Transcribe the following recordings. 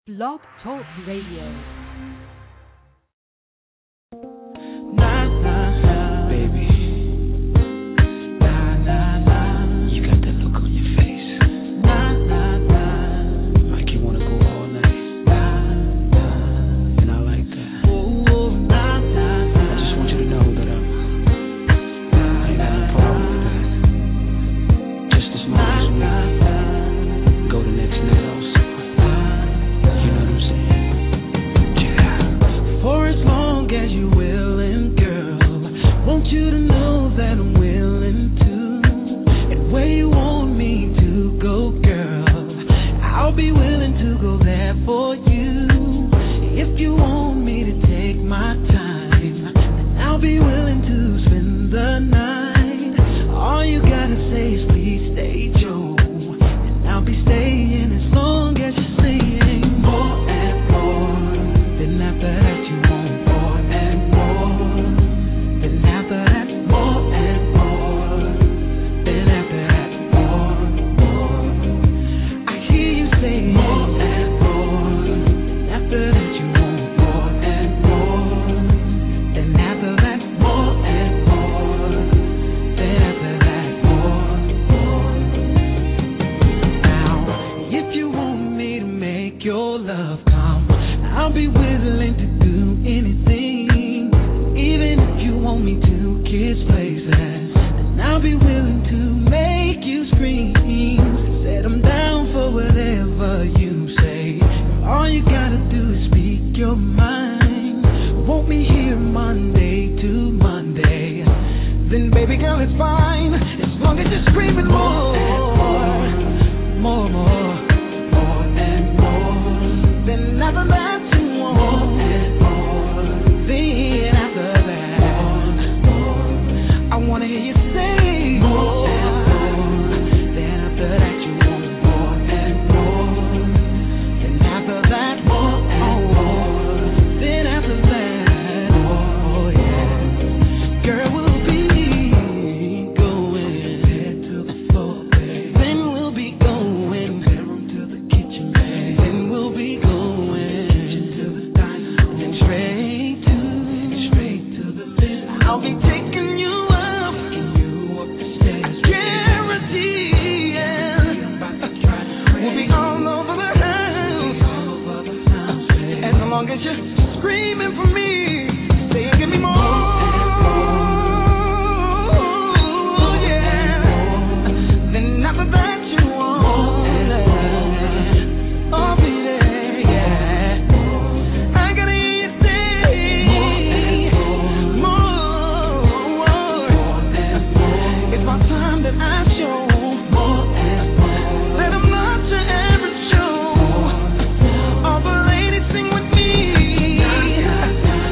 Blog Talk Radio. Nah, nah, nah, baby. Nah, nah, nah. You got that look on your face. Nah, nah, nah. Like you wanna go all night. Nah, nah. And I like that. Ooh, nah, nah, nah. I just want you to know that I ain't got no problem with that. Just as long as we go the next night also. You know what I'm saying? Yeah. For as long as you willing, girl, want you to know that I'm willing to. And where you want me to go, girl, I'll be willing to go there for you. If you want me to take my time, then I'll be willing to spend the night. All you gotta say is please stay, Joe, and I'll be staying as long as you're saying more and more. Then after that you want more and more. Then after that more and more. Then after that more. I hear you say more and more. Then after that you want more and more. Then after that more and more. Then after that more. Now, if you want me to make your love come, I'll be willing to do anything. Even if you want me to kiss places, then I'll be willing to make you scream. Said I'm down for whatever you say. All you gotta do is speak your mind. Want me here Monday to Monday, then baby girl it's fine. As long as you're screaming more and more. Then after that you want more and more. Then after that I wanna hear you say more and more. Then after that you want more and more. Then after that more and more. Then after that oh yeah. Girl, we'll be going head to the floor, babe. Then we'll be going bedroom to the kitchen, babe. Then we'll be going kitchen to the diner, and straight to the living. I'll be taking you up the stairs, guarantee. Yeah. We'll be all over the house, as long as you're screaming for me, saying give me more. Yeah. Then after that you want I'll be there. Yeah. I gotta hear you say more. It's my time that I show. Let 'em love to every show. All the ladies sing with me.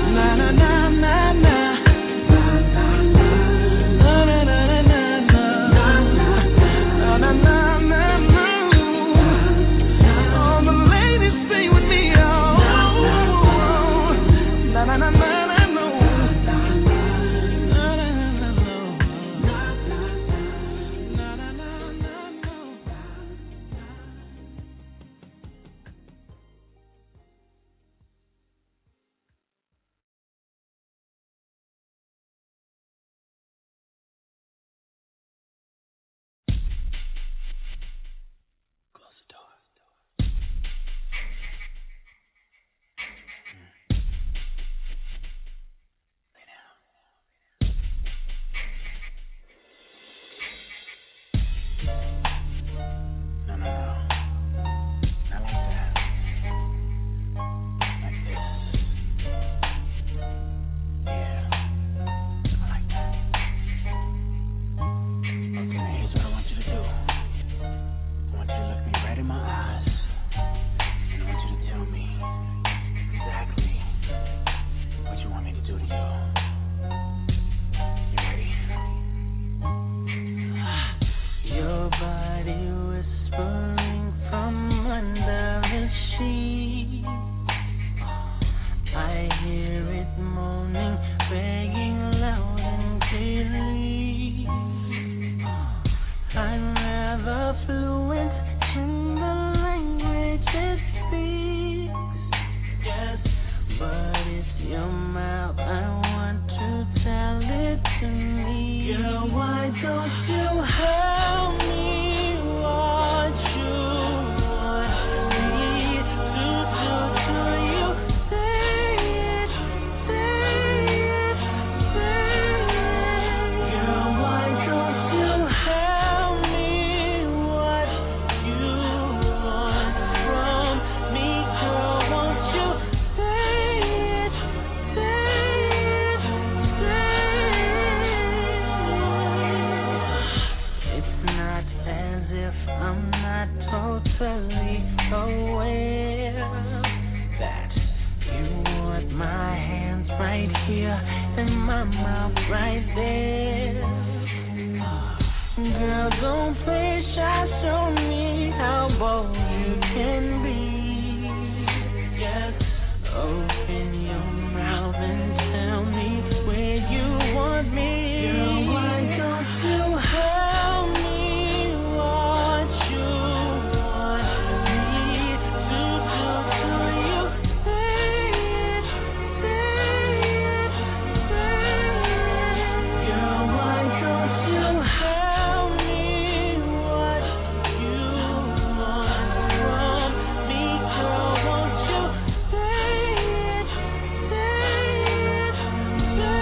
my mouth right there. Girl, don't play shy, show me how bold you can be. Yes, open your mouth and tell me where you want me. Girl, why don't you tell me what you want me to do to you? Say it, say it, say it. Girl, why don't you tell me what you want from me? Girl, won't you say it, say it, say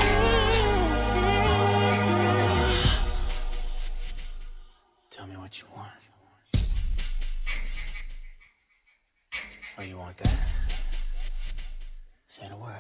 it. Tell me what you want. Oh, you want that? Say the word.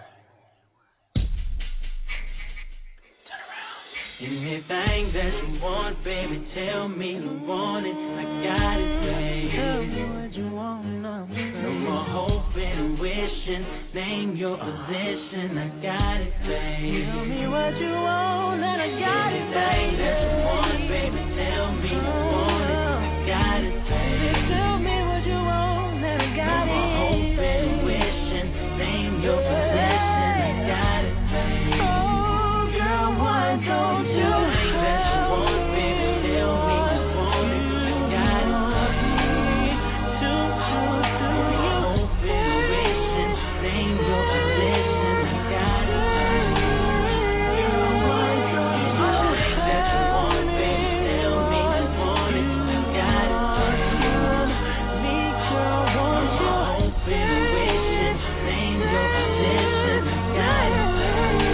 Turn around. Anything that you want, baby, tell me you want it. I got it, baby. Tell me what you want, no more hoping and wishing. Name your position, I got it, baby. Tell me what you want, and I got it, baby. Anything that you want, baby, tell me you want it. I got it, baby. Tell me what you want, and I got it. No more hoping and wishing. Name your position, I got it, baby. Oh, girl, why don't you? Anything that you want, baby, tell me you want it. I got it, baby. To you, hoping and wishing. Name your position, I got it, baby. Girl, why don't you? Anything that you want, baby, tell me you want it. I got it, baby. Me, girl, won't you? Hoping and wishing. Name your position, I got it, baby.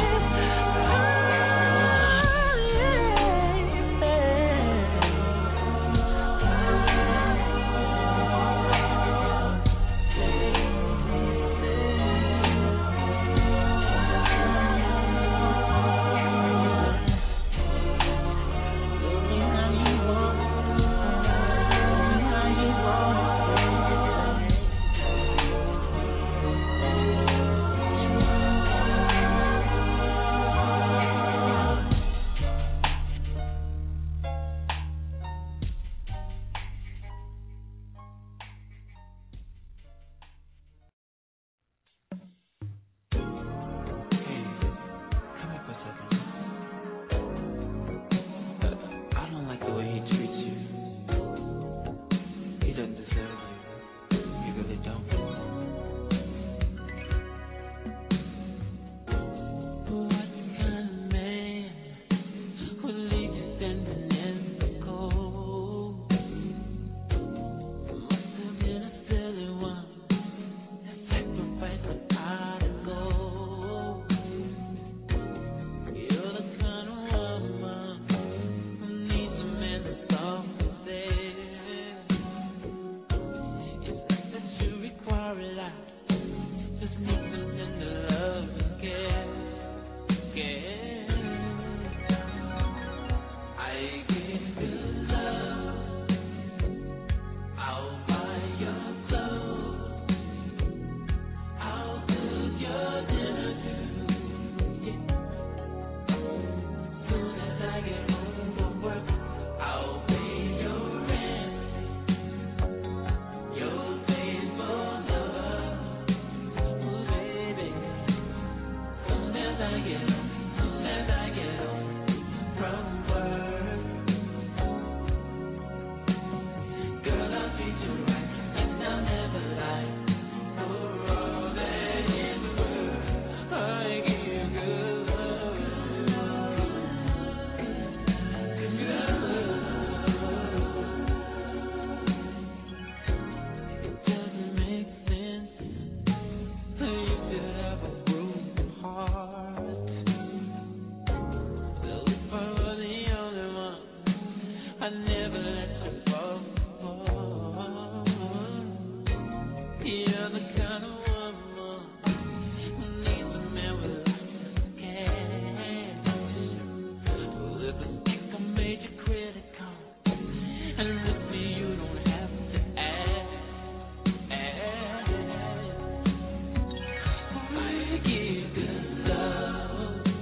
Come here for a second. I don't like the way he treats you. He doesn't deserve you. He really don't. What kind of man would leave you standing in the cold? Must have been a silly one that sacrificed the pot of gold. You're the kind of woman who needs a man that's soft and fair. It's not that you require a lot, just need some tender love and care. I give you love, I'll buy your clothes, I'll cook your dinner too. Soon as I get home from work, I'll pay your rent, your faithful lover. Ooh, baby. Soon as I get home from work, girl, I'll treat you right and I'll never lie. For all that is worth, I give you good love. It doesn't make sense that you could have a broken heart. So if I were the only one, I'd never let you fall apart. You're the kind of woman who needs a man with lots of cash. Well, if I think I made you critical, and with me you don't have to ask. I give good love,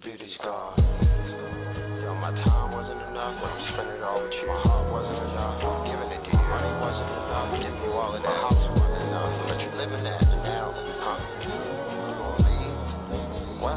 beauty's gone. Yo, my time wasn't enough, but I'm spending it all with you. My heart wasn't enough, I'm giving it to you. Money wasn't enough, giving you all of that. House wasn't enough, but you living that now, huh? You gonna leave? What?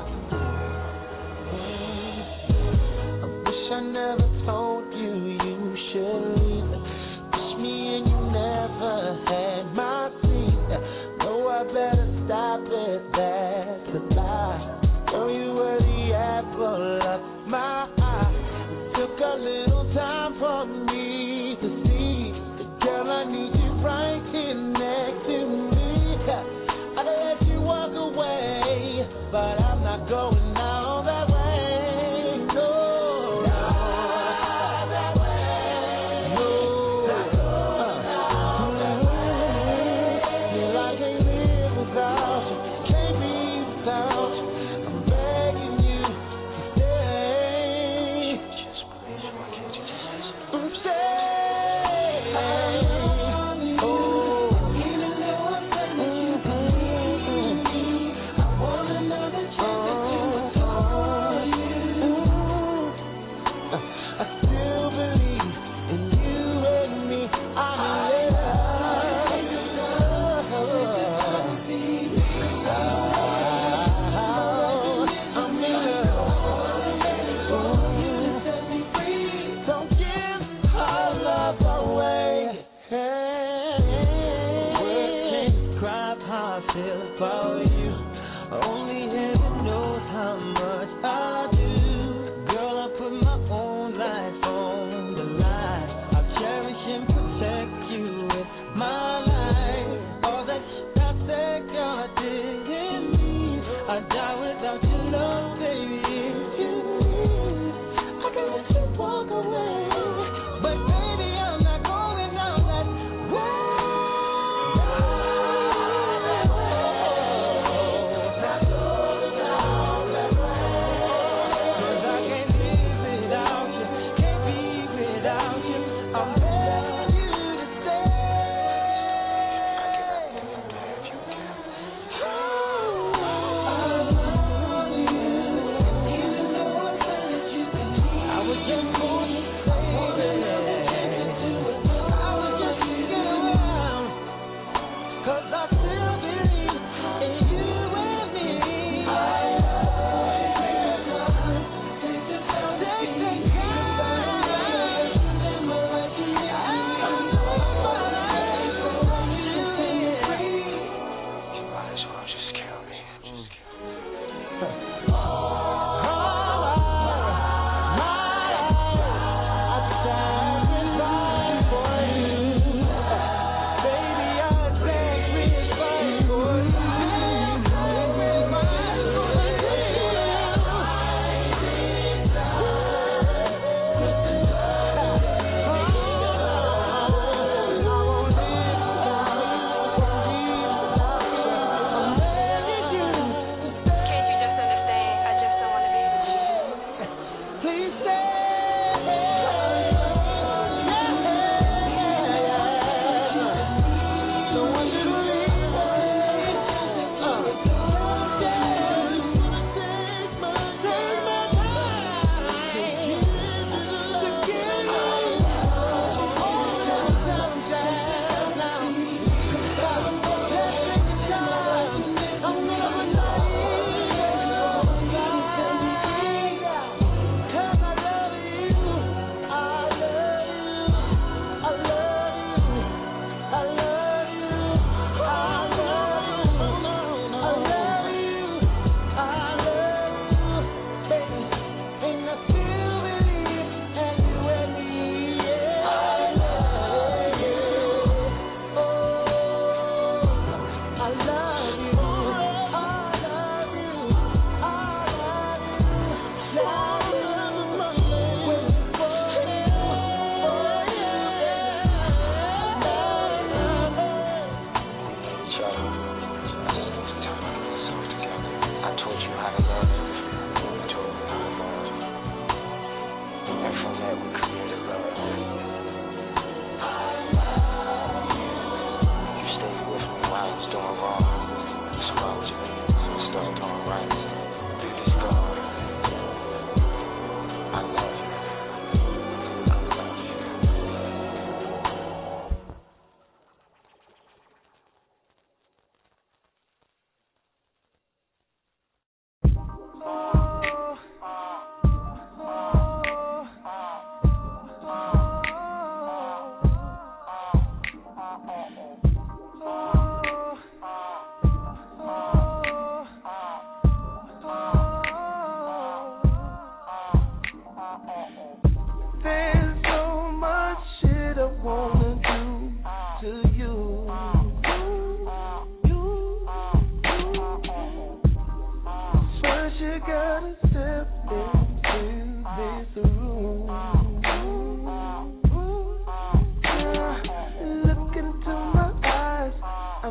I wish I never told you you should leave. Wish me and you never had my seat. Know I better stop it, that's a lie. Know you were the apple of my eye. It took a little time for me to see the girl I need you right here next to me. I let you walk away, but I'm not going all that way. No, not that way. No, yeah, I can't live without you. Can't be without you. I'm begging you to stay. Just please, why can't you just Stay.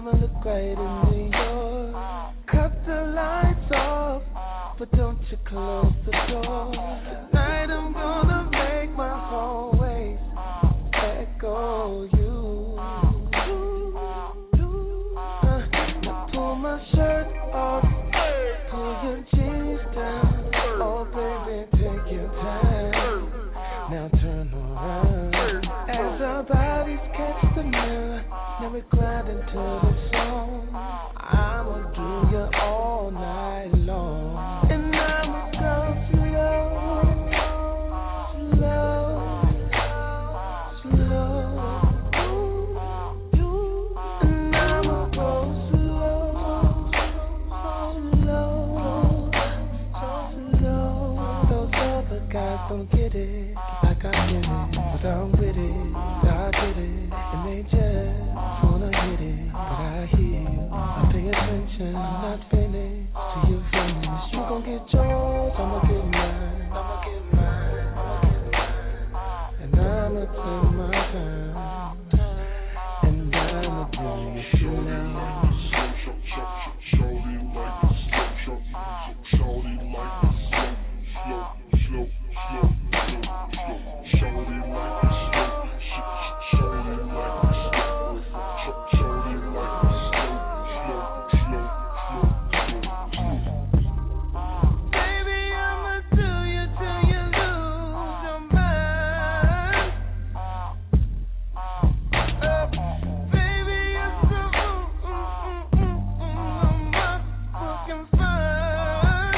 I'ma look great in New York. Cut the lights off, but don't you close the door. Tonight I'm gonna make my whole waist echo you. Now pull my shirt off, pull your jeans down. Oh baby, take your time. Now turn around as our bodies catch the mirror. Now we glide into the song. I'ma do you all night long, and I'ma go slow, slow, slow. And I'ma go slow, slow, slow. Those other guys don't get it like I get it, but I'm with it, I get it, and they just wanna hit it, but I hear you, I pay attention, I'm not finished till you finish. You gon' get yours, I'ma get mine, I'ma get mine, I'ma get mine, and I'ma take my time, and I'ma do you slow. Shorty like the slow, shorty like the slow, slow, slow, slow, shorty like the slow, shorty like the slow, shorty like the slow, slow, slow, slow. Baby, I'ma do you till you lose your mind. Baby, it's so motherfucking fun.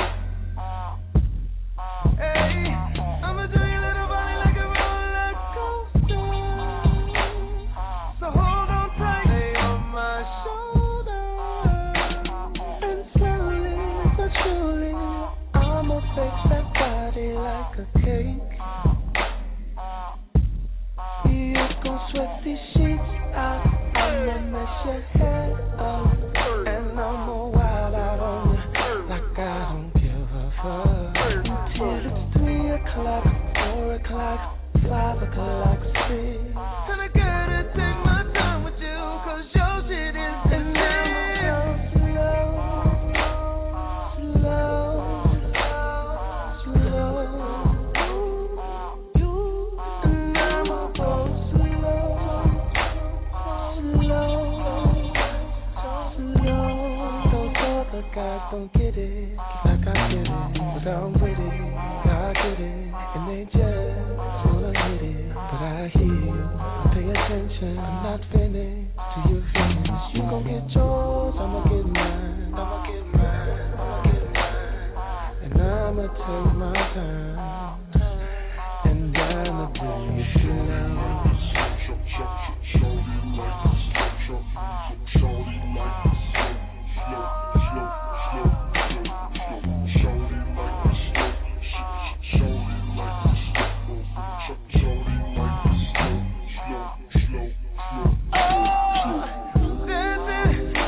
Hey, I'ma do your little body like a roller coaster. So hold on tight, lay on my shoulder, and slowly but surely I'ma bake that body like a cake. You gon' sweat these sheets out, I'ma mess your head up, and I'ma wild out on you like I don't give a fuck. Until it's 3 o'clock, 4 o'clock, 5 o'clock, 6. And I gotta take my time with you, 'cause your shit is the slow, slow, slow. And I'ma go slow, slow, slow. Those other guys don't get it like I get it, but I'm with it, I get it, and they just wanna hit it, but I hear you, pay attention, I'm not finished till you finish. You gon' get yours, I'ma get mine, I'ma get mine, I'ma get mine, and I'ma take my time, and I'ma do you slow. Shorty like the slow, shorty like the slow, slow, slow, slow, slow, shorty like the slow, shorty like the slow, shorty like the slow, slow, slow, slow. Oh, dancing,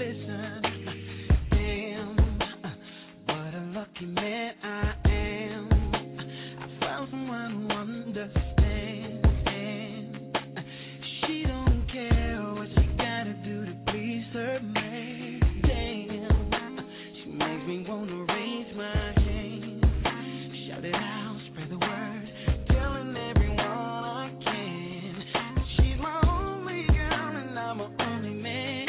listen. Damn, what a lucky man I am. I found someone who understands. She don't care what she gotta do to please her man. Damn, she makes me wanna raise my hand, shout it out, spread the word, telling everyone I can. She's my only girl and I'm her only man.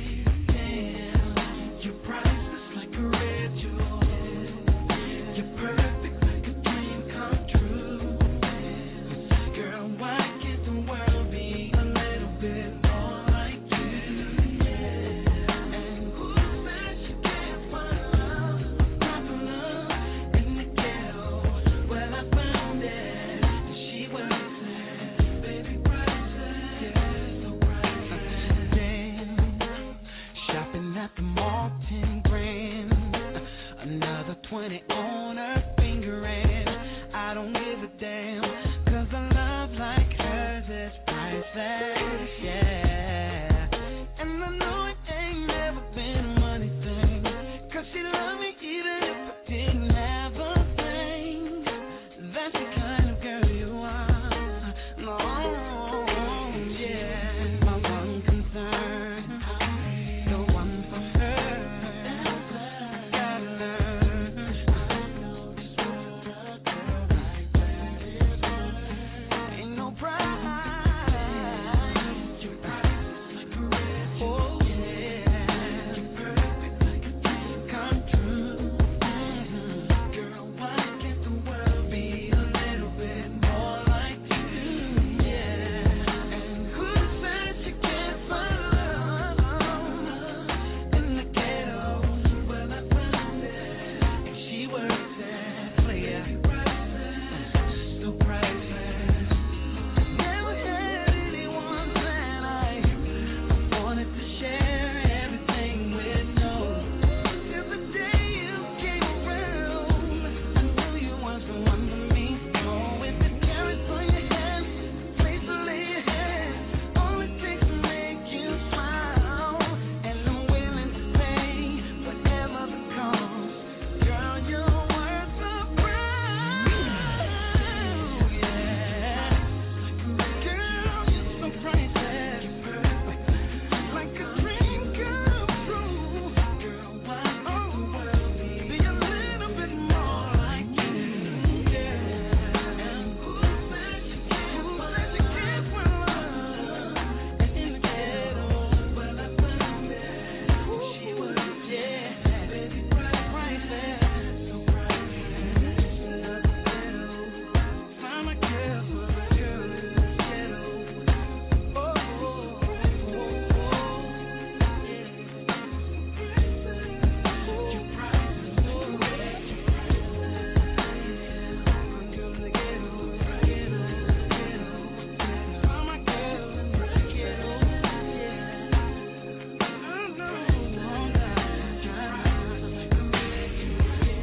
Damn, you're priceless like a red jewel. You're perfect like a dream come true. Girl, why can't the world be a little bit more like you? And who said she can't find love, proper love in the ghetto? Well, I found it, and she works it, baby, priceless, yeah, so priceless. Damn, shopping at the mall, 10 grand, another 20 on her finger, and I don't give a damn, 'cause a love like hers is priceless, yeah. And I know it ain't never been a money thing, 'cause she loved me even if I didn't have a thing. That's the kind of girl you are. No, yeah. My one concern, the one for her. I gotta learn. Ain't no price. You're priceless like a red jewel. Oh yeah. You're perfect like a dream come true. Girl, why can't the world be a little bit more like you? Yeah. And who said you can't find love in the ghetto? Well, I found it, and she works it. Player, so priceless. Never had anyone that I wanted to share everything with. No, 'cause the day you came around, I knew you was the one for me. Oh, with the carrots on your head, place to lay your head, all it takes to make you smile, and I'm willing to pay whatever the cost. Girl, you're worth the price. Yeah. Girl, you're so priceless. You're perfect, like a dream come true. Girl, why can't the world be a little bit more like you? Yeah. And who said you can't find love in the ghetto? Well, I found it. She was, yeah, baby, priceless, so priceless. Another ghetto. Find my girl for the girl in the ghetto. Oh, oh, oh, oh, yeah. You're priceless, oh, yeah. My girl in the ghetto, ghetto, ghetto. Find my girl in the ghetto, yeah. I know all that I try, like a red jewel,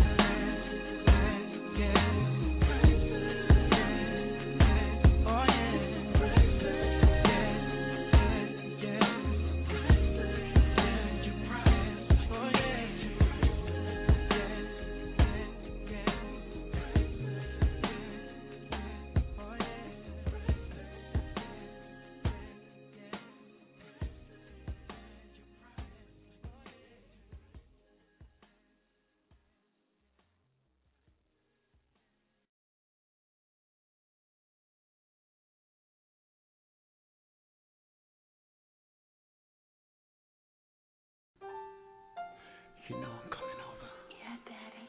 yeah. Oh You know I'm coming over. Yeah, Daddy.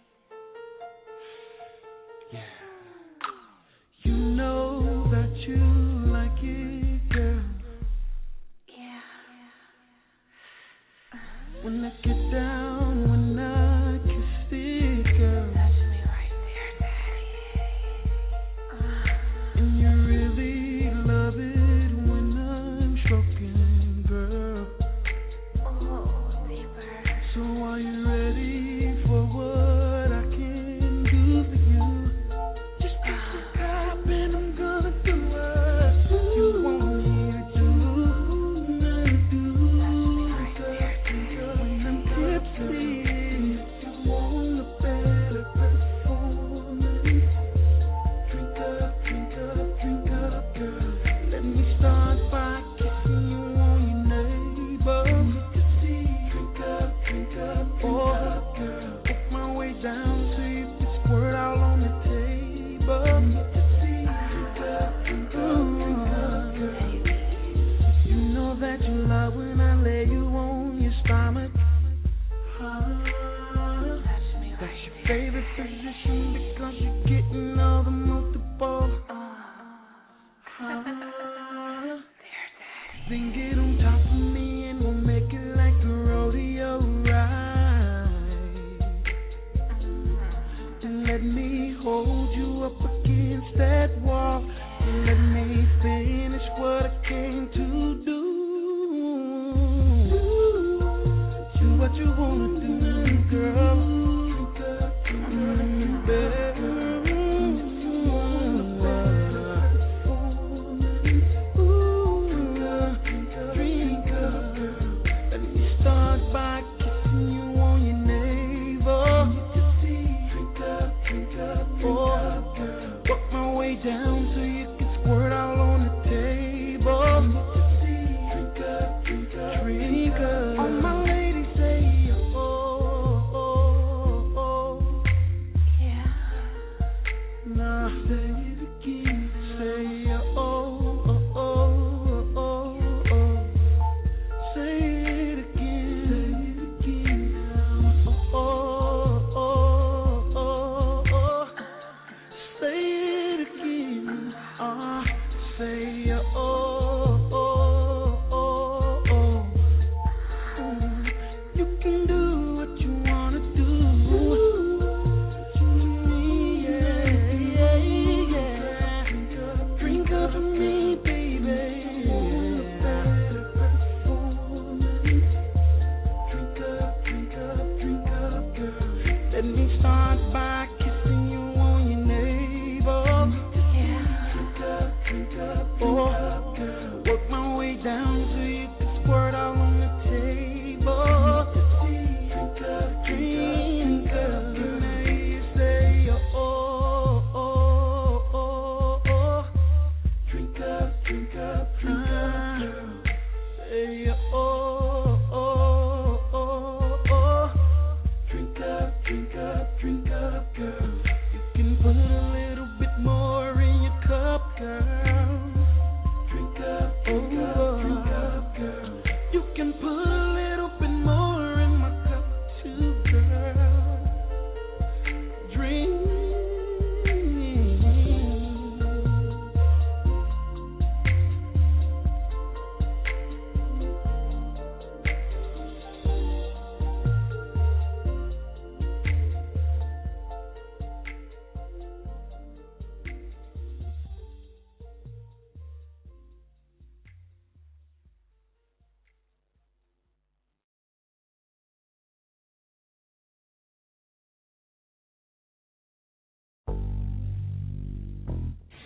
Yeah. You know that you like it, girl. Yeah. When I get down, when I kiss it, girl. That's me right there, Daddy. And you really love it when I'm stroking, girl. Oh, deeper. So are you ready for what I can do for you? Just pick the cup and I'm gonna do what you want me to do. That's me right there.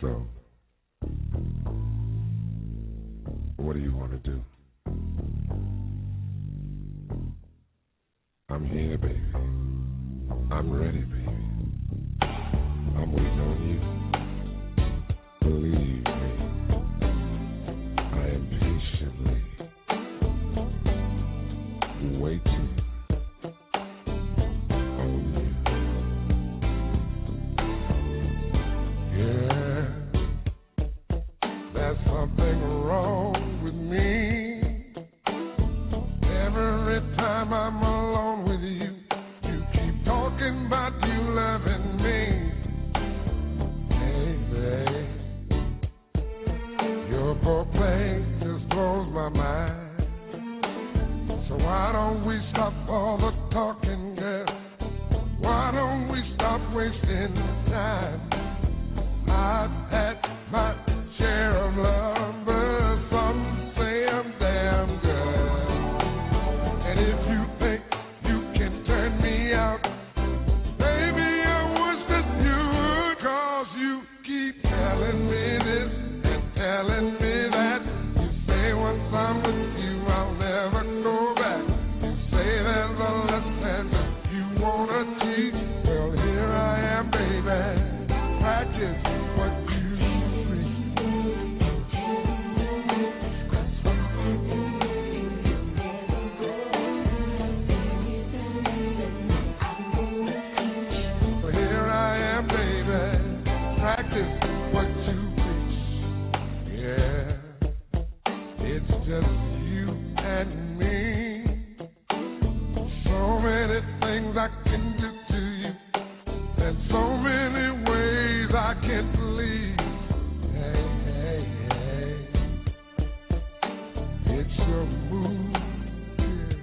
So, what do you want to do? I'm here, baby. I'm ready, baby. I'm waiting on you. Believe me, I am patiently waiting on you. Yeah, there's something wrong with me. Every time I'm alone with you, you keep talking about you loving me. Hey, babe, your foreplay just blows my mind. So why don't we stop all the talking, girl? Why don't we stop wasting time? I've had my share of lovers, some say I'm damn good. And if you think you can turn me out, baby, I wish that you would, 'cause you keep telling me this and telling me that. You say once I'm with you, I'll never go back. You say there's a lesson you wanna teach. Well, here I am, baby. Practice what you preach. Well, here I am, baby. Practice what you preach. Yeah, it's just you and me. So many things I can do to you, and so many ways I can please. Hey, hey, hey, it's your mood. Yeah.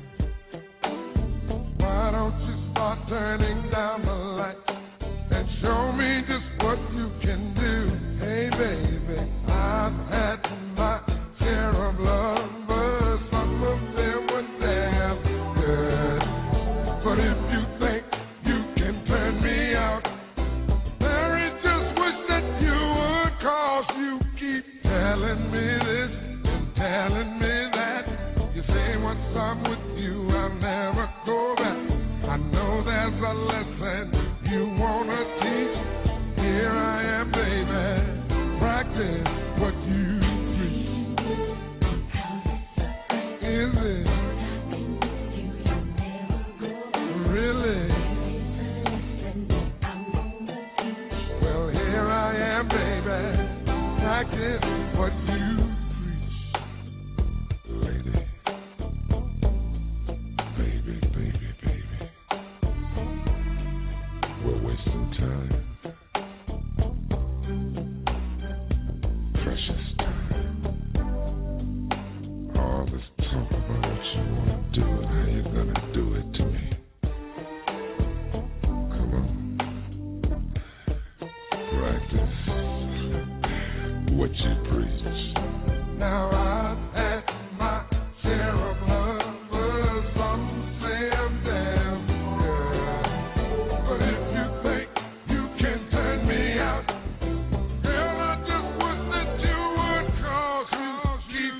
Why don't you start turning down the lights and show me just what you can do? Hey, baby, I've had my share of lovers. Some of them were damn good. But if you think you can turn me out, Mary, just wish that you would, 'cause you keep telling me this and telling me that. You say once I'm with you, I'll never go back. I know there's a lesson you wanna teach. Here I am, baby. Practice what you preach. Is it really? Well, here I am, baby. Practice what you preach. Lady, baby, baby, baby. We're wasting time. Precious time. All this talk about what you want to do and how you're going to do it to me. Come on. Practice what you preach. Now I've had my share of lovers. Some say I'm damn good. But if you think you can turn me out, girl, I just wish that you would, 'cause you keep,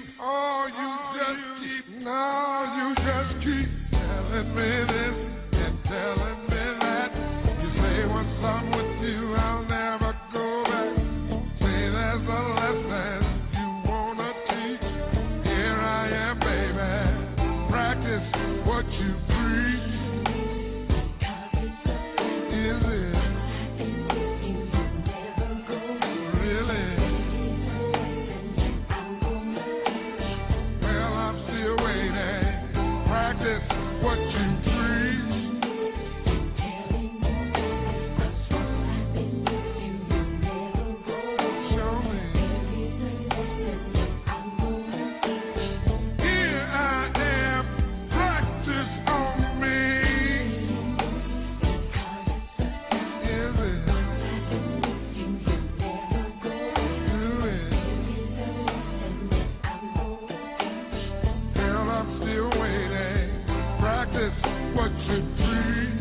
you just keep telling me this and telling me that. You say once I'm with you, I'll never go back. Say there's a lesson you wanna teach. Here I am, baby. Practice what you preach. Is it really? Well, I'm still waiting. Practice what you preach. Show me. Here I am. Practice on me. Is it? Do it. Girl, I'm still waiting. Practice what you preach.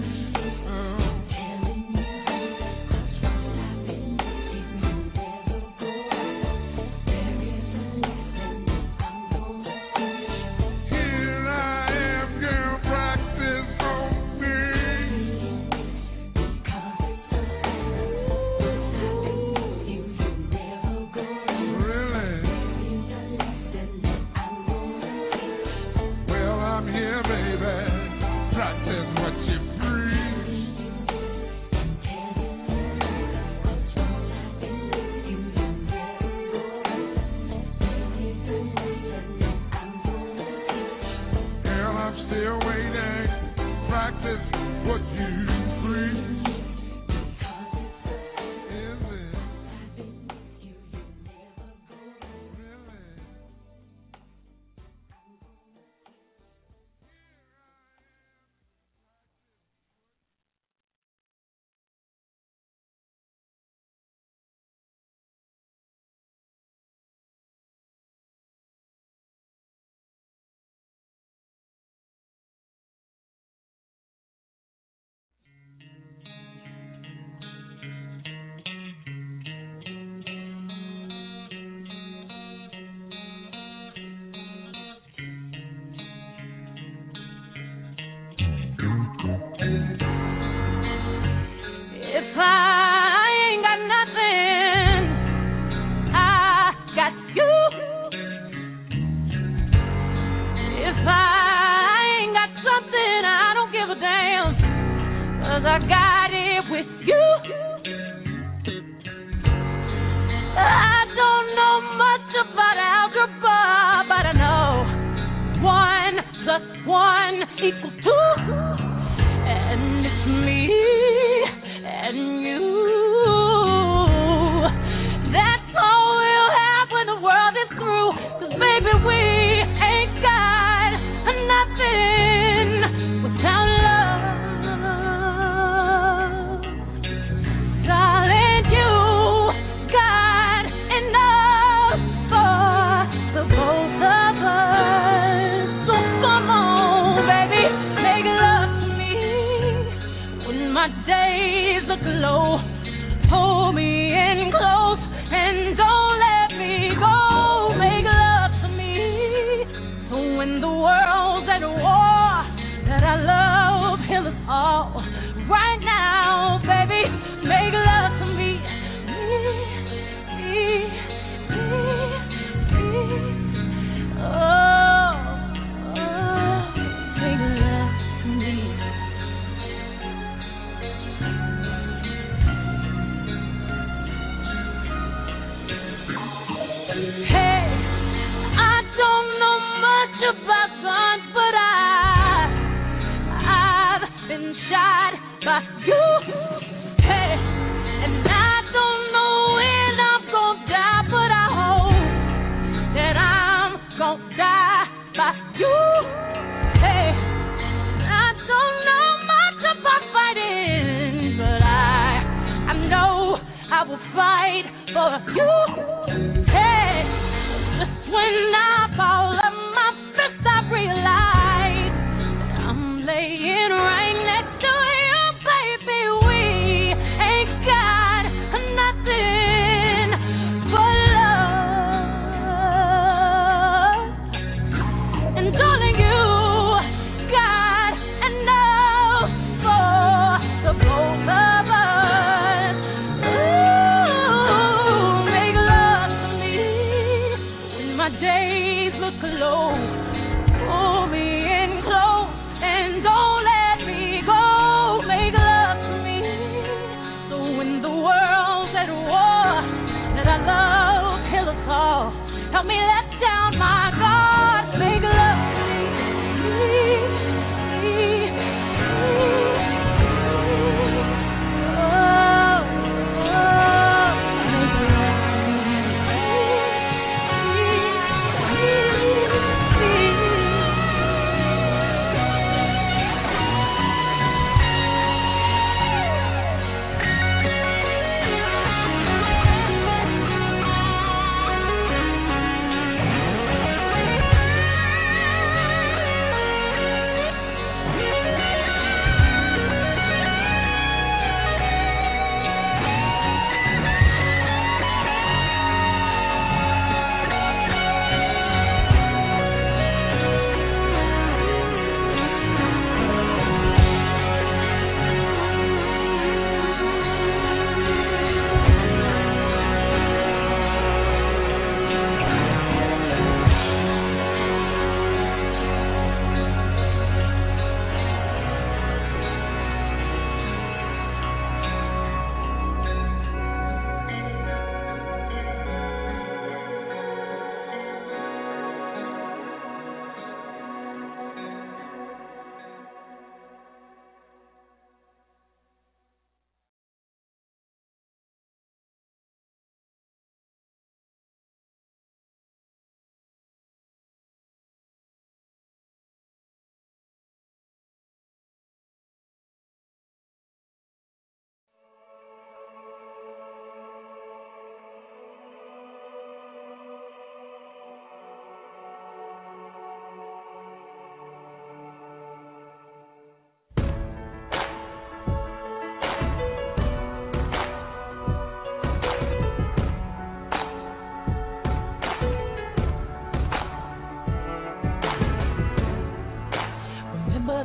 practice what you preach. Girl, I'm still waiting. Practice what you preach. Is it? Really? If I ain't got nothing, I got you. If I ain't got something, I don't give a damn, 'cause I got it with you. I don't know much about algebra, but I know 1 plus 1 equals 2. And it's me and you. That's all we'll have when the world is through. 'Cause baby, we ain't got nothing without love. Darling, you got enough for the both of us. So come on, baby, make love to me. When my days look low, hold me in close and don't let me go. Make love to me. So when the world's at war, that I love heal us all. Right now, baby, make love to me. Oh, make love to me. Hey, I don't know much about guns, but I've been shot by you. Hey, and I don't know when I'm gonna die, but I hope that I'm gonna die by you. Hey, I don't know much about fighting, but I know I will fight for you. Hey, just when I fall on my fist, I realize that I'm laying right next to you, baby. We ain't got nothing but love. And darling, you got enough for the both of us. Ooh, make love to me when my days look low. Pull me in close and don't let me go. Make love to me. So when the world's at war, that I love kill us all. Help me let down my guard. Make love to me.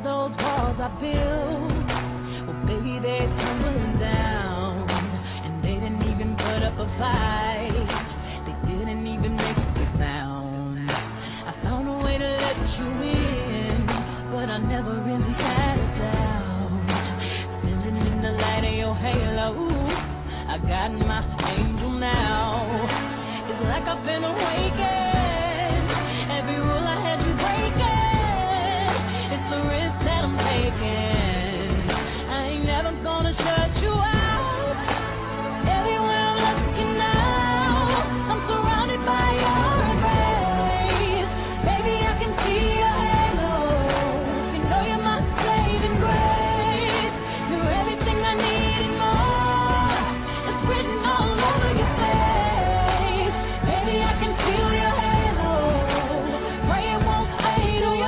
those walls I built, well, baby, they're tumbling down. And they didn't even put up a fight. They didn't even make a sound. I found a way to let you in, but I never really had a doubt. Standing in the light of your halo, I got my angel now. It's like I've been awakened. Every rule I had you breaking. It's the risk that I'm taking. I ain't never gonna shut you out. Everywhere I'm looking now, I'm surrounded by your embrace. Baby, I can see your halo. You know you're my saving grace. You're everything I need and more. It's written all over your face. Baby, I can feel your halo. Pray it won't fade away.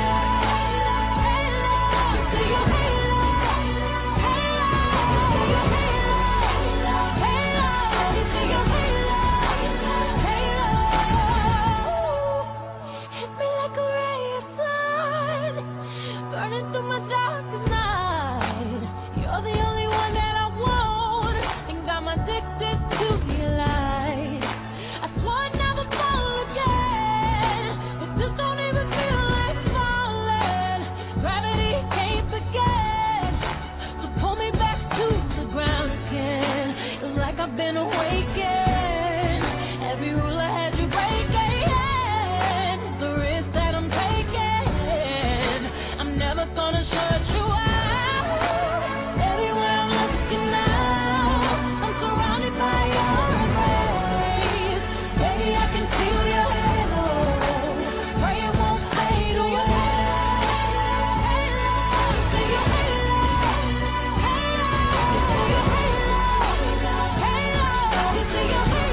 See your halo. See your halo. Hit me like a ray of sun, burning through my darkest night. You're the only one that I want, and I'm addicted to your light. I swore I'd never fall again, but this don't even feel like falling. Gravity can't forget, so pull me back to the ground again. It's like I've been awakened. Every rule I had you breaking. It's the risk that I'm taking. I'm never gonna shut you out. Everywhere I'm looking now, I'm surrounded by your embrace. Baby, I can feel your halo. Pray it won't fade away. See your halo. See your halo. See your halo.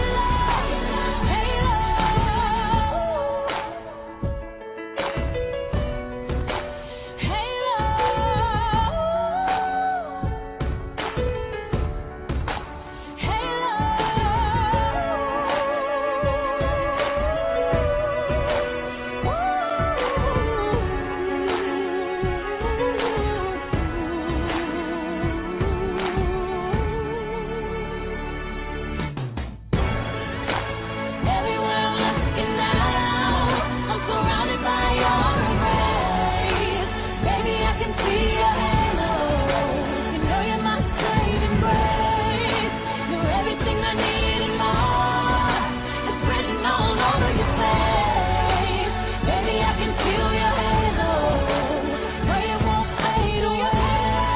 Everywhere I'm looking now, I'm surrounded by your embrace. Baby, I can see your halo. You know you're my saving grace. You're everything I need and more. It's written all over your face. Baby, I can feel your halo. Pray it won't fade away.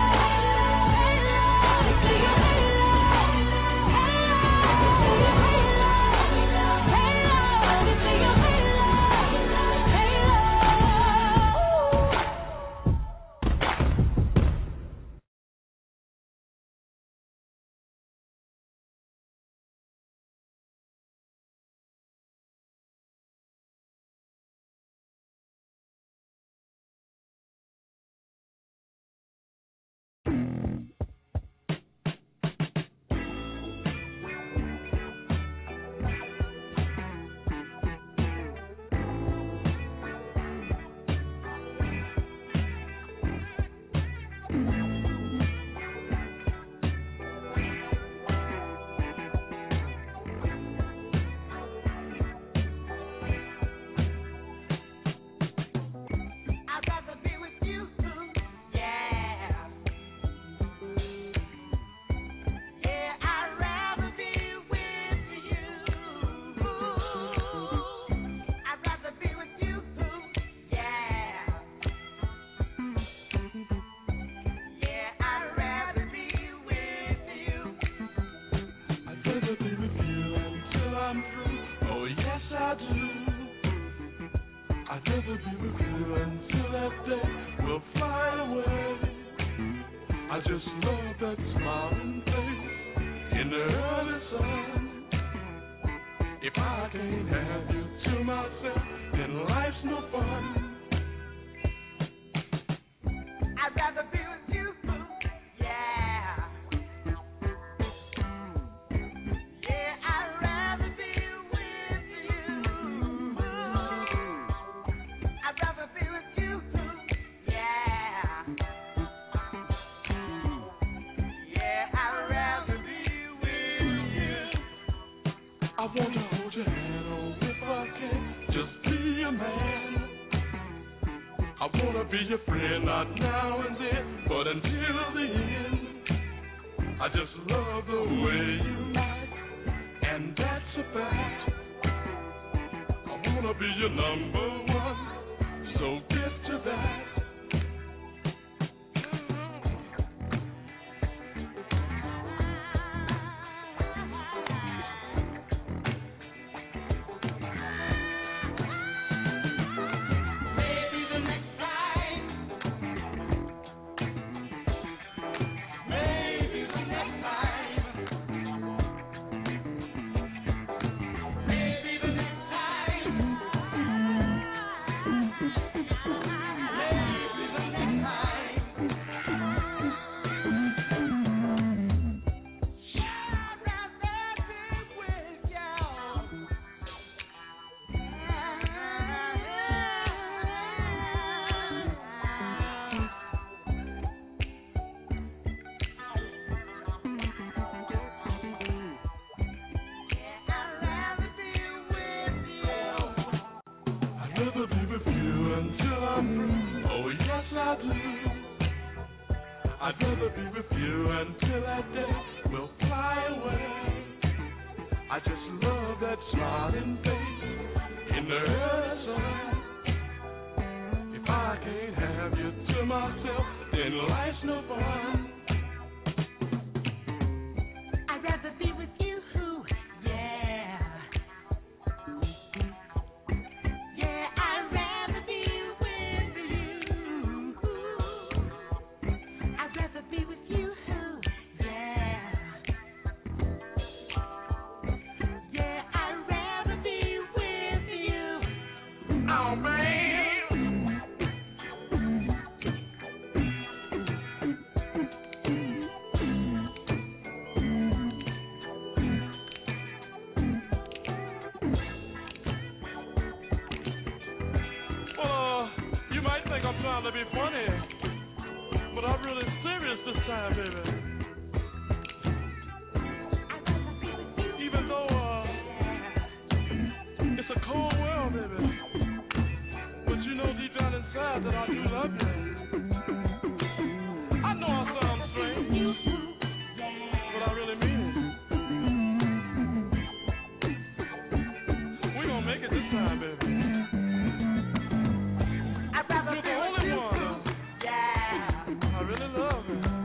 See your halo. See your halo. I'd rather be with you, yeah. Yeah, I'd rather be with you. I'd rather be with you, yeah. Yeah, I'd rather be with you. I'd rather be with you until I'm through. Oh, yes, I do. I'd rather be with you until that day will fly away. I just love that smiling face in the early sun. If I can't have you to myself, then life's no fun. I'd rather be with you, yeah. Yeah, I'd rather be with you. I'd rather be with you, yeah. wanna hold your hand, oh, if I can, just be a man. I wanna be your friend, not now and then, but until the end. I just love the way you act, and that's a fact. I wanna be your number one, so get to that. I'd rather be with you until that day will fly away. I just love that smiling face in the early sun. If I can't have you to myself, then life's no fun. I'd rather be with you, yeah. Yeah, I'd rather be with you. I'd rather be with you, yeah. Yeah, I'd rather be with you. Oh, man. You might think I'm trying to be funny, but I'm really serious this time, baby. Even though it's a cold world, baby, but you know deep down inside that I do love you. I know I sound strange, but I really mean it. We're gonna make it this time, baby. You're the only one I really love.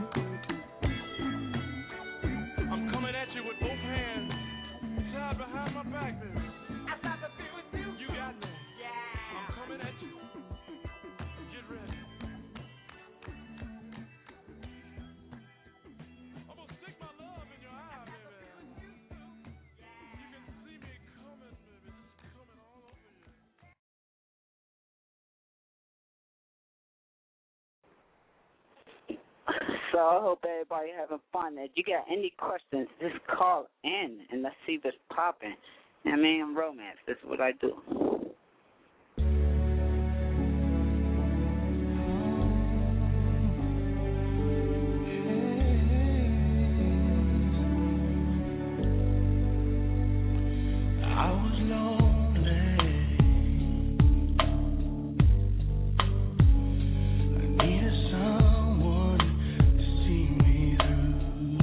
I'm coming at you with both hands tied behind my back, baby. I'd rather be with you. You got me. I'm coming at you. Get ready. I'm gonna stick my love in your eye, baby. You can see me coming, baby. Just coming all over you. So I hope everybody having fun. If you got any questions, just call in and let's see what's popping. I mean, romance. That's what I do. I was lonely. I needed someone to see me through,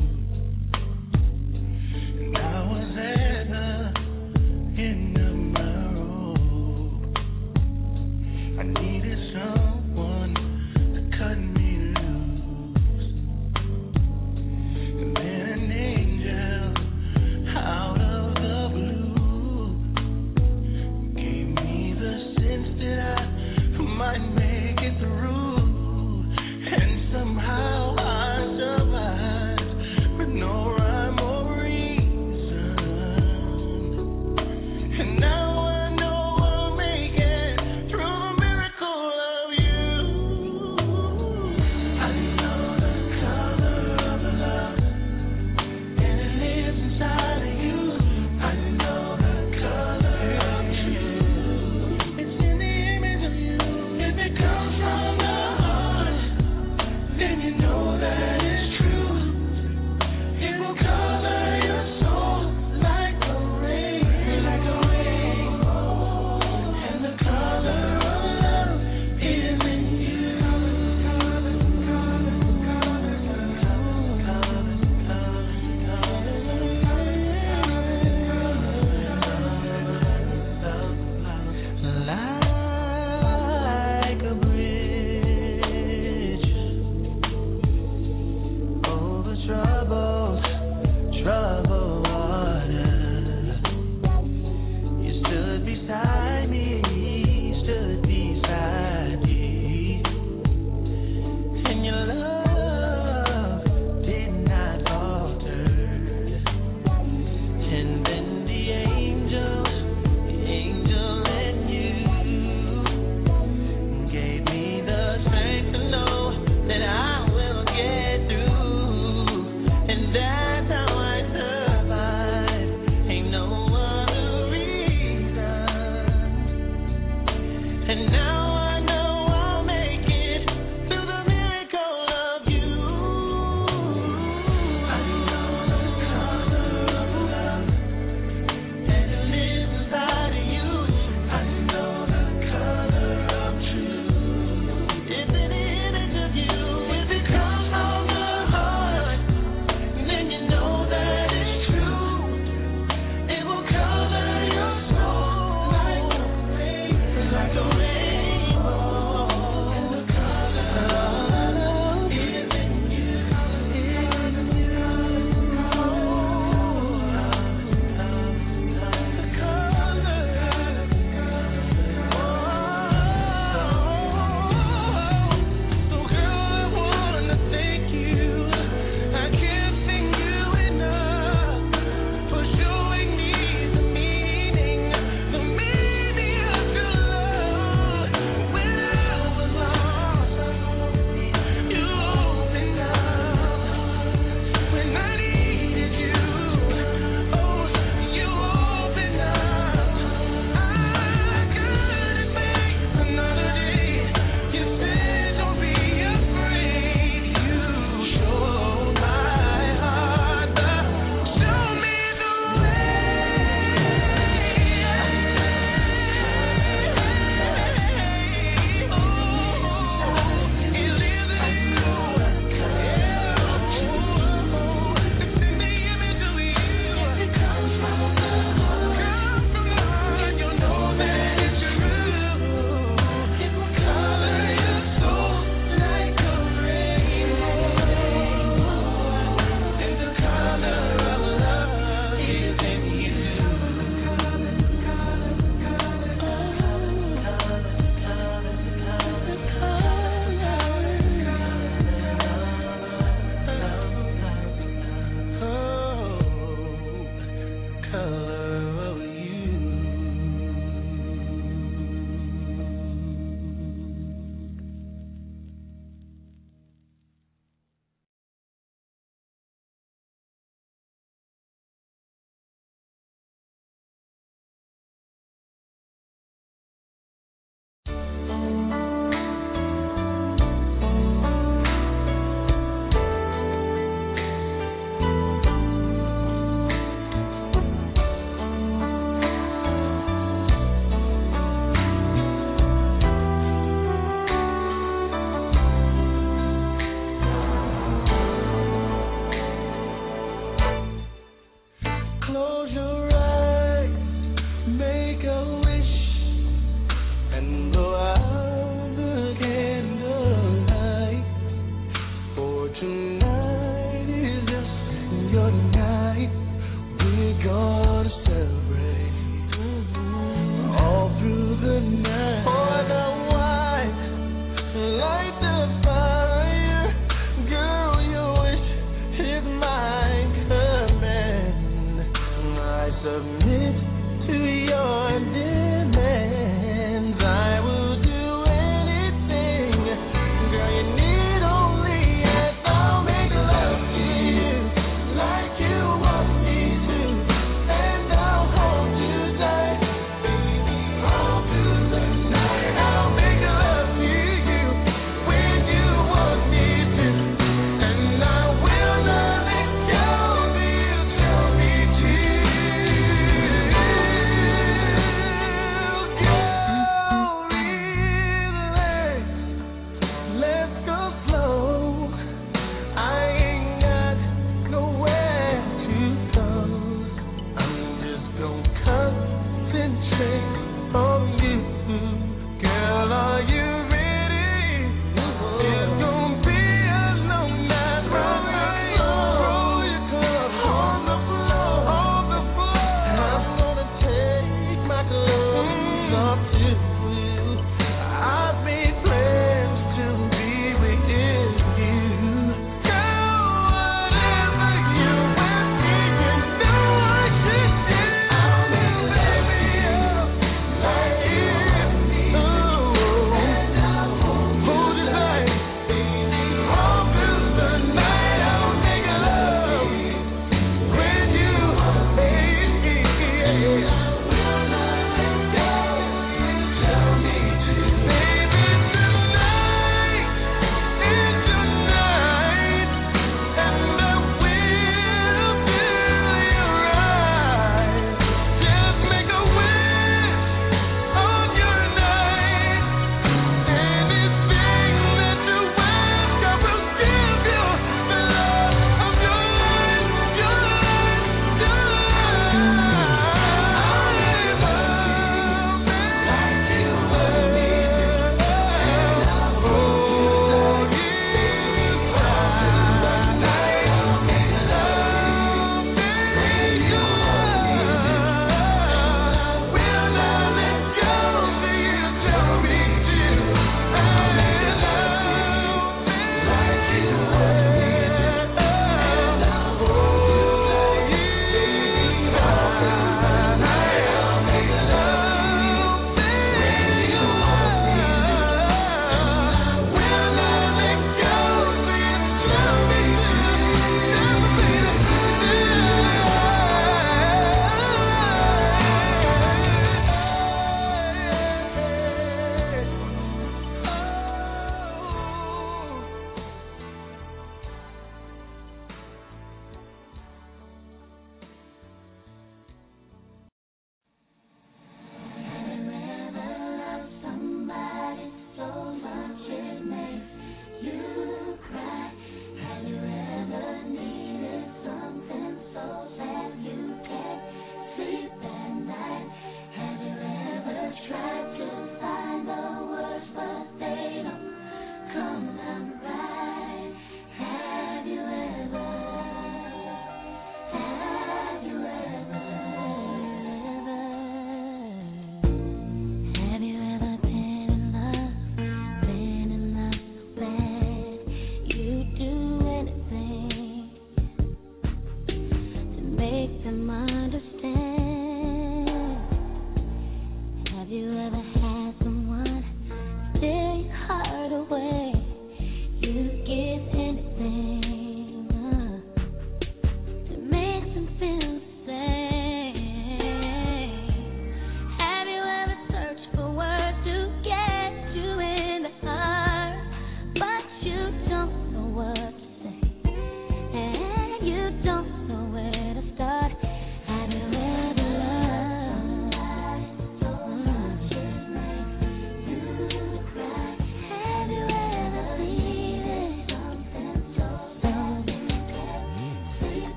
and I was at the end of my rope. I needed someone to cut me loose, and then an angel out of the blue gave me the sense that I might make it through, and somehow I survived with no rhyme or reason. And now I know I'll make it through the miracle of you. I know the color of love, and it lives inside of you. I know the color of truth. It's in the image of you. If it comes from the heart, then you know that it's true. It will color your soul like the rainbow.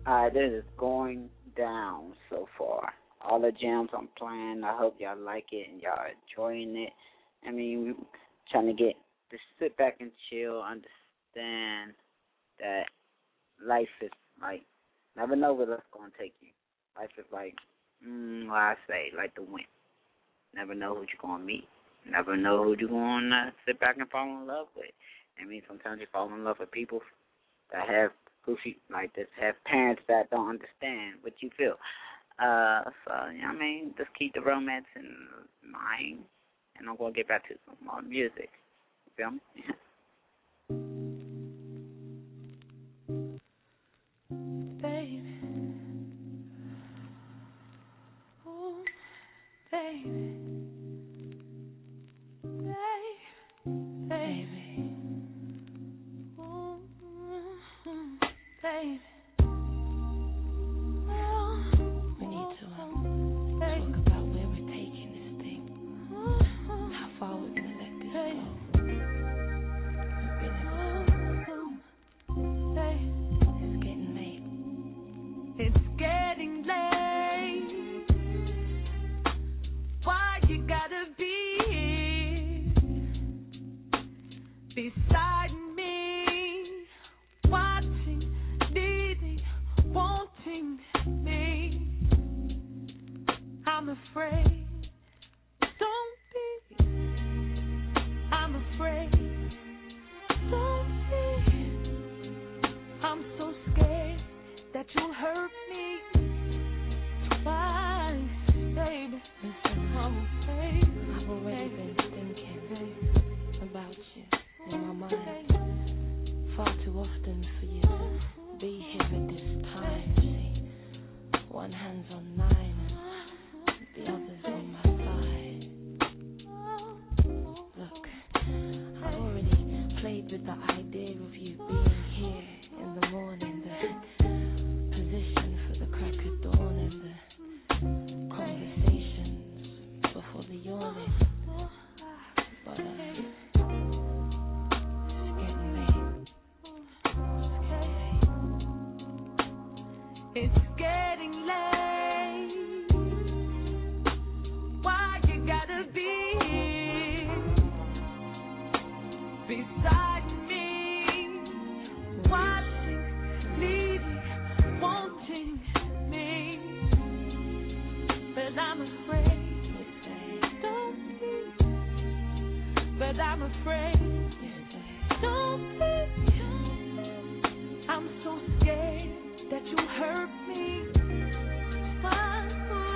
This is going down so far. All the jams I'm playing, I hope y'all like it and y'all enjoying it. I mean, we're trying to just sit back and chill, understand that life is like, never know where that's going to take you. Life is like, like the wind. Never know who you're going to meet. Never know who you're going to sit back and fall in love with. I mean, sometimes you fall in love with people that have that have parents that don't understand what you feel. So, you know what I mean? Just keep the romance in mind, and I'm going to get back to some more music. You feel me? Baby. Ooh, baby. Baby. Ooh, baby. We need to talk about where we're taking this thing. How far we're gonna let this go. It's getting late. It's getting late. Why you gotta be here beside me, watching, needing, wanting me? I'm afraid. Don't be. I'm afraid. Don't be. I'm so scared that you'll hurt me twice, baby. Listen, I've already been thinking about you in my mind far too often for you to be here at this time. See, one hand's on 9 and the other's on my side. Look, I've already played with the idea of you being here in the morning, the position for the crack of dawn and the conversations before the yawning. But it's getting late. Why you gotta be here beside me, watching, needing, wanting me? But I'm afraid. Don't be. But I'm afraid. Don't be. I'm so scared that you hurt me. How's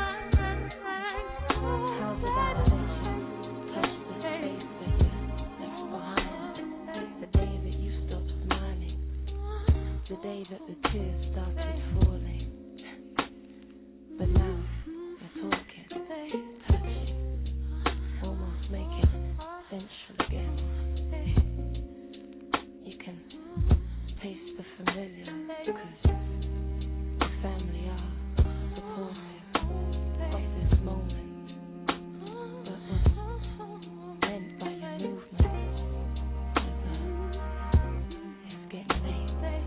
about touch the space that you left behind? The day that you stopped smiling, the day that the tears started falling. But now you're talking, touching, almost making sensual again. You can taste the familiar because family are supportive of this moment, but what's meant by your movement is getting late.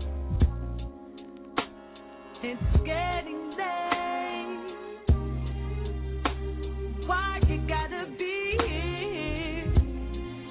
It's getting late. Why you gotta be here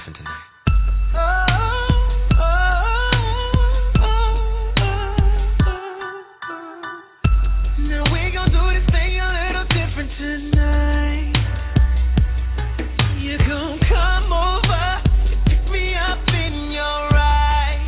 different tonight. Now we gon' do this thing a little different tonight. You gon' come over, pick me up in your ride.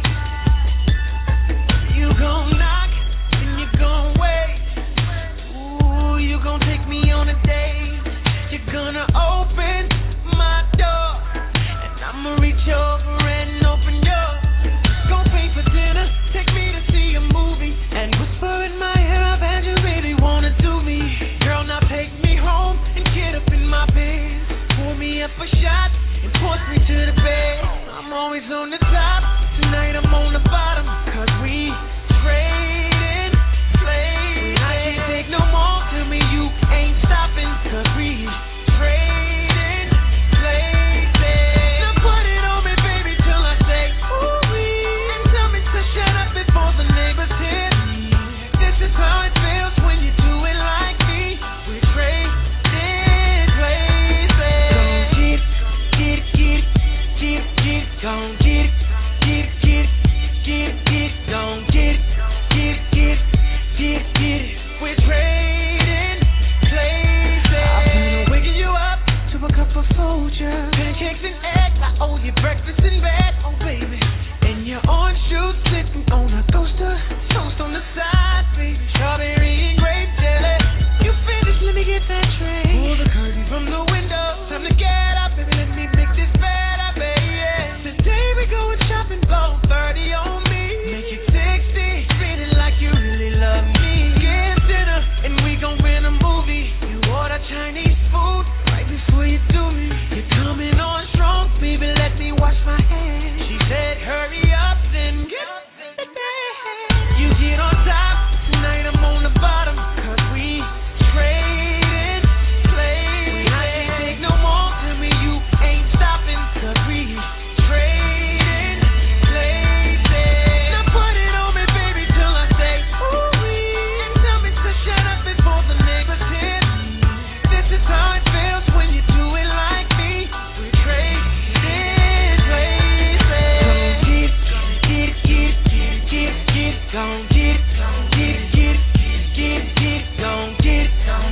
You gon' knock and you gon' wait. Ooh, you gon' take me on a date. You're gonna open my door, and I'ma reach over and open yours. Gon' pay for dinner, take me to see a movie, and whisper in my ear, I bet you really wanna do me. Girl, now take me home and get up in my bed. Pour me up a shot and force me to the bed. I'm always on the top, tonight I'm on the bottom, 'cause we trading places. I can't take no more, tell me you ain't stopping, 'cause we trading places. Now put it on me, baby, till I say ooh-wee, and tell me to shut up before the neighbors hear. This is how it feels when you do it like me. We trading places. Gon' get it, gon' get it, get it. We're trading places. I'm gonna waking you up to a cup of Folgers, pancakes and eggs. I owe you breakfast in bed, oh baby. And your orange juice sitting on a toaster, toast on the side, baby. Strawberry and grape jelly. You finished? Let me get that tray. Pull the curtain from the window. Time to get up, baby. Let me make this better, baby. Today we going shopping, blow 30 on me. Make it 60, feeling like you really love me. Get dinner and we gon' rent a movie. You order Chinese food right before you do me. You're coming on strong, baby. Let me wash my hands. She said, hurry up, then get it there. You get on top, tonight I'm on the bottom, 'cause we trading places. I can't take no more, tell me you ain't stopping, 'cause we trading places. Now put it on me, baby, till I say ooh-wee, and tell me to shut up before the neighbors hear. This is how it feels when you do it like me. We trading places. Gon' get it, gon' get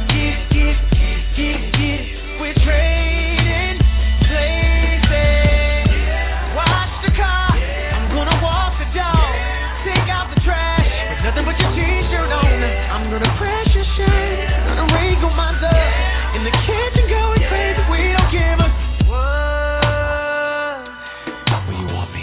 it. We're trading places. Watch the car, I'm gonna walk the dog. Take out the trash, with nothing but your t-shirt on. I'm gonna crash your shirt, gonna wrinkle my love. In the kitchen going crazy, we don't give a Where you want me?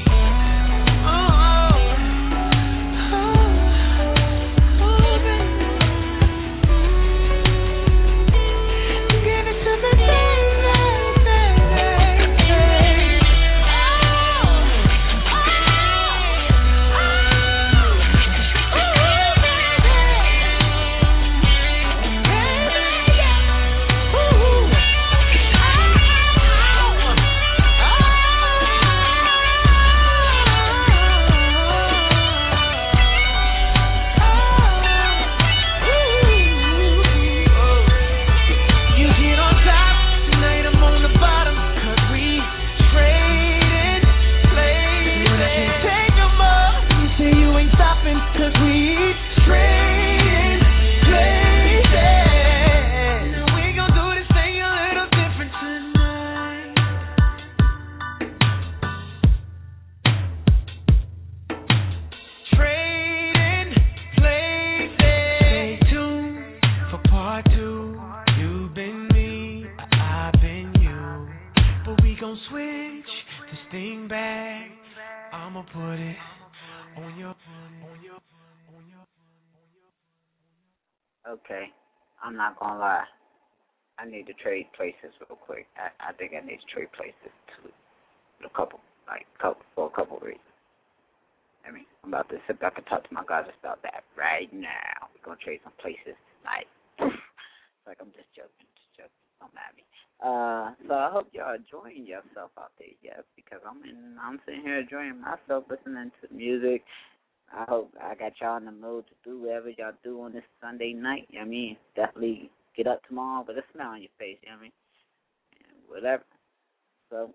Okay, I'm not gonna lie. I need to trade places real quick. I think I need to trade places for a couple reasons. I mean, I'm about to sit back and talk to my guys about that right now. We're gonna trade some places tonight. It's like I'm just joking. Don't mind me. So I hope y'all enjoying yourself out there, yes, because I'm sitting here enjoying myself, listening to music. I hope I got y'all in the mood to do whatever y'all do on this Sunday night. You know what I mean? Definitely get up tomorrow with a smile on your face, you know what I mean? And whatever. So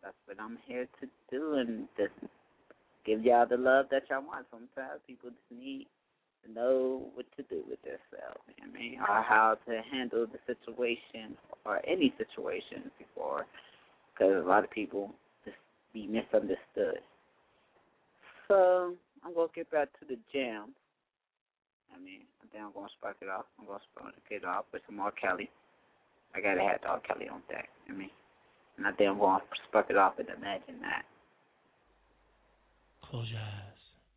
That's what I'm here to do, and just give y'all the love that y'all want. Sometimes people just need to know what to do with themselves, you know what I mean, or how to handle the situation or any situation before, because a lot of people just be misunderstood. So I'm going to get back to the jam. I mean, then I'm going to spark it off. I'm going to spark it off with some R. Kelly. I got to have R. Kelly on deck, you know what I mean. And I think I'm going to spark it off with Imagine That. Close your eyes.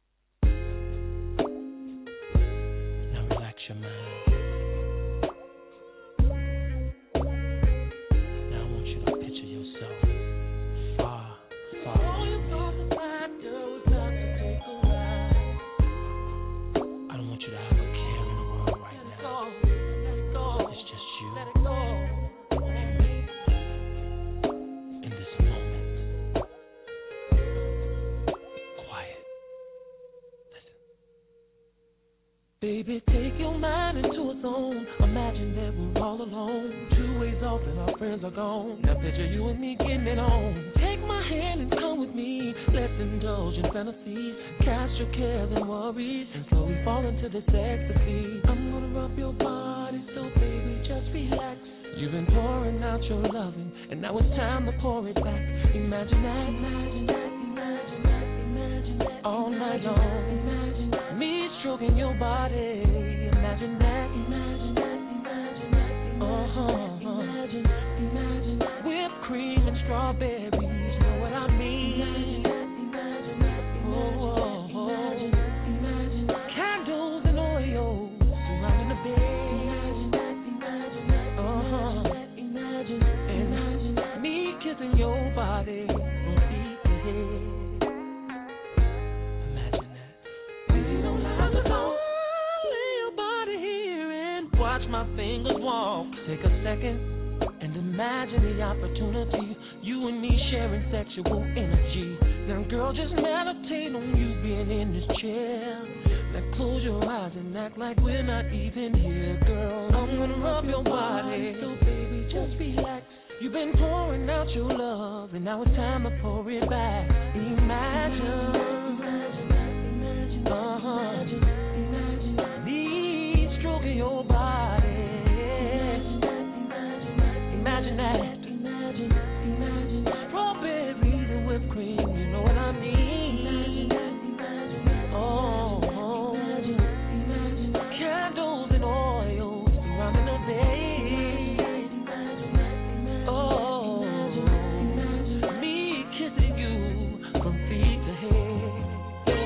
Now relax your mind. Now I want you to picture yourself far, far away. I don't want you to have a care in the world right now. It's just you and me in this moment. Quiet. Listen. Baby, take your mind into a zone. Imagine that we're all alone. 2 ways off and our friends are gone. Now picture you and me getting it on. Take my hand and come with me. Let's indulge in fantasies. Cast your cares and worries and slowly fall into this ecstasy. I'm gonna rub your body, so baby, just relax. You've been pouring out your loving, and now it's time to pour it back. Imagine that, imagine that, imagine that, imagine that. All night long, imagine that. Me stroking your body. Imagine that, imagine that, imagine that, imagine that, imagine that. Whipped cream and strawberries, you know what I mean? Imagine that, imagine that, imagine that, imagine that. Candles and oils surrounding the bed. Imagine that, imagine that, imagine that, imagine that. And me kissing your body from feet to head. Imagine that. We don't have to go. Lay your body here and watch my fingers walk. Take a second and imagine the opportunity. You and me sharing sexual energy. Now, girl, just meditate on you being in this chair. Now, close your eyes and act like we're not even here, girl. I'm gonna rub your body, so baby, just relax. You've been pouring out your love, and now it's time to pour it back. Imagine, me stroking your body. Imagine that. Strawberries and whipped cream, you know what I mean. Oh, candles and oils surrounding the bed. Oh, me kissing you from feet to head.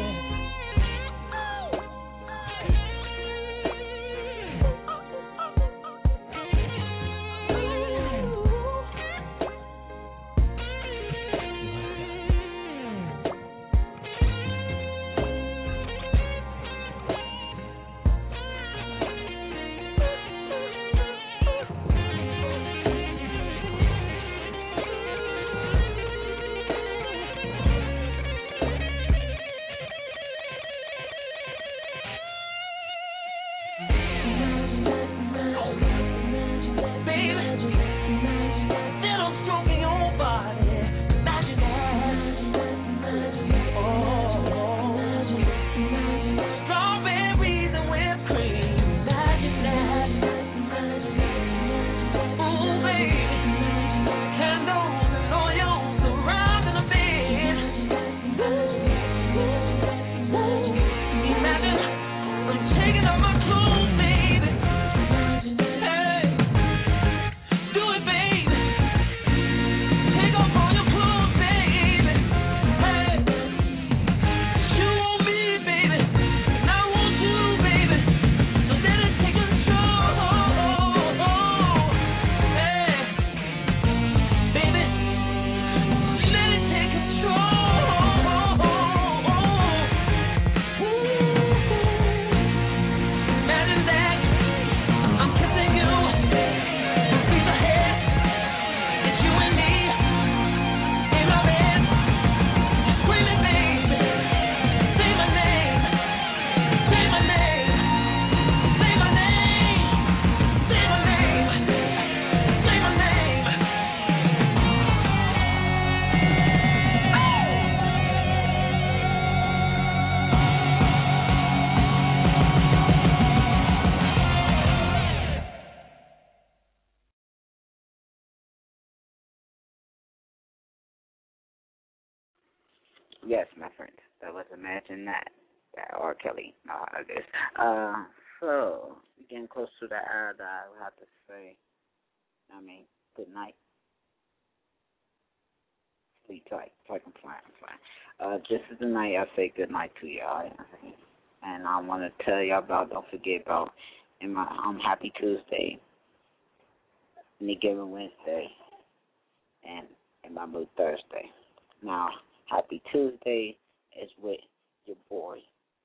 Yes, my friend. That was Imagine That. That R. Kelly. No, I guess. So, getting close to the hour that I would have to say, good night. Sleep tight. Like I'm flying. Just as the night, I say good night to y'all. And I want to tell y'all don't forget about my Happy Tuesday, Any Given Wednesday, and my Mood Thursday. Now, Happy Tuesday is with your boy.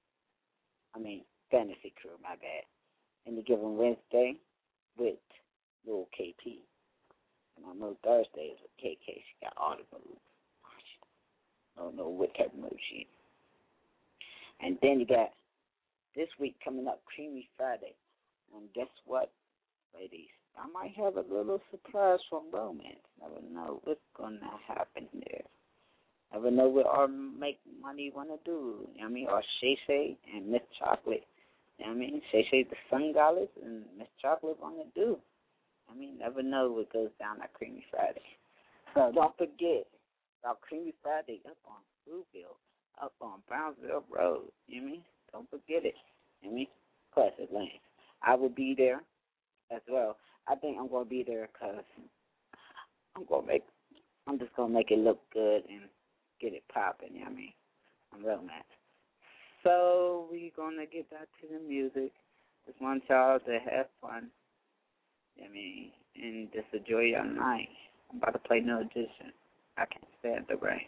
Fantasy Crew, my bad. Any Given Wednesday with Lil KP. And my Mood Thursday is with KK. She got all the moves. I don't know what type of move she is. And then you got this week coming up, Creamy Friday. And guess what, ladies? I might have a little surprise from Romance. Never know what's going to happen there. Never know what our Make Money want to do. Or Shay Shay and Miss Chocolate. Shay Shay the Sun Goddess and Miss Chocolate want to do. Never know what goes down at Creamy Friday. So don't forget about Creamy Friday up on Blueville, up on Brownsville Road. Don't forget it. Classic Lane. I will be there as well. I think I'm going to be there because I'm just going to make it look good and get it popping, I'm real mad. So we're going to get back to the music. Just want y'all to have fun, and just enjoy your night. I'm about to play No Edition. I can't stand the rain.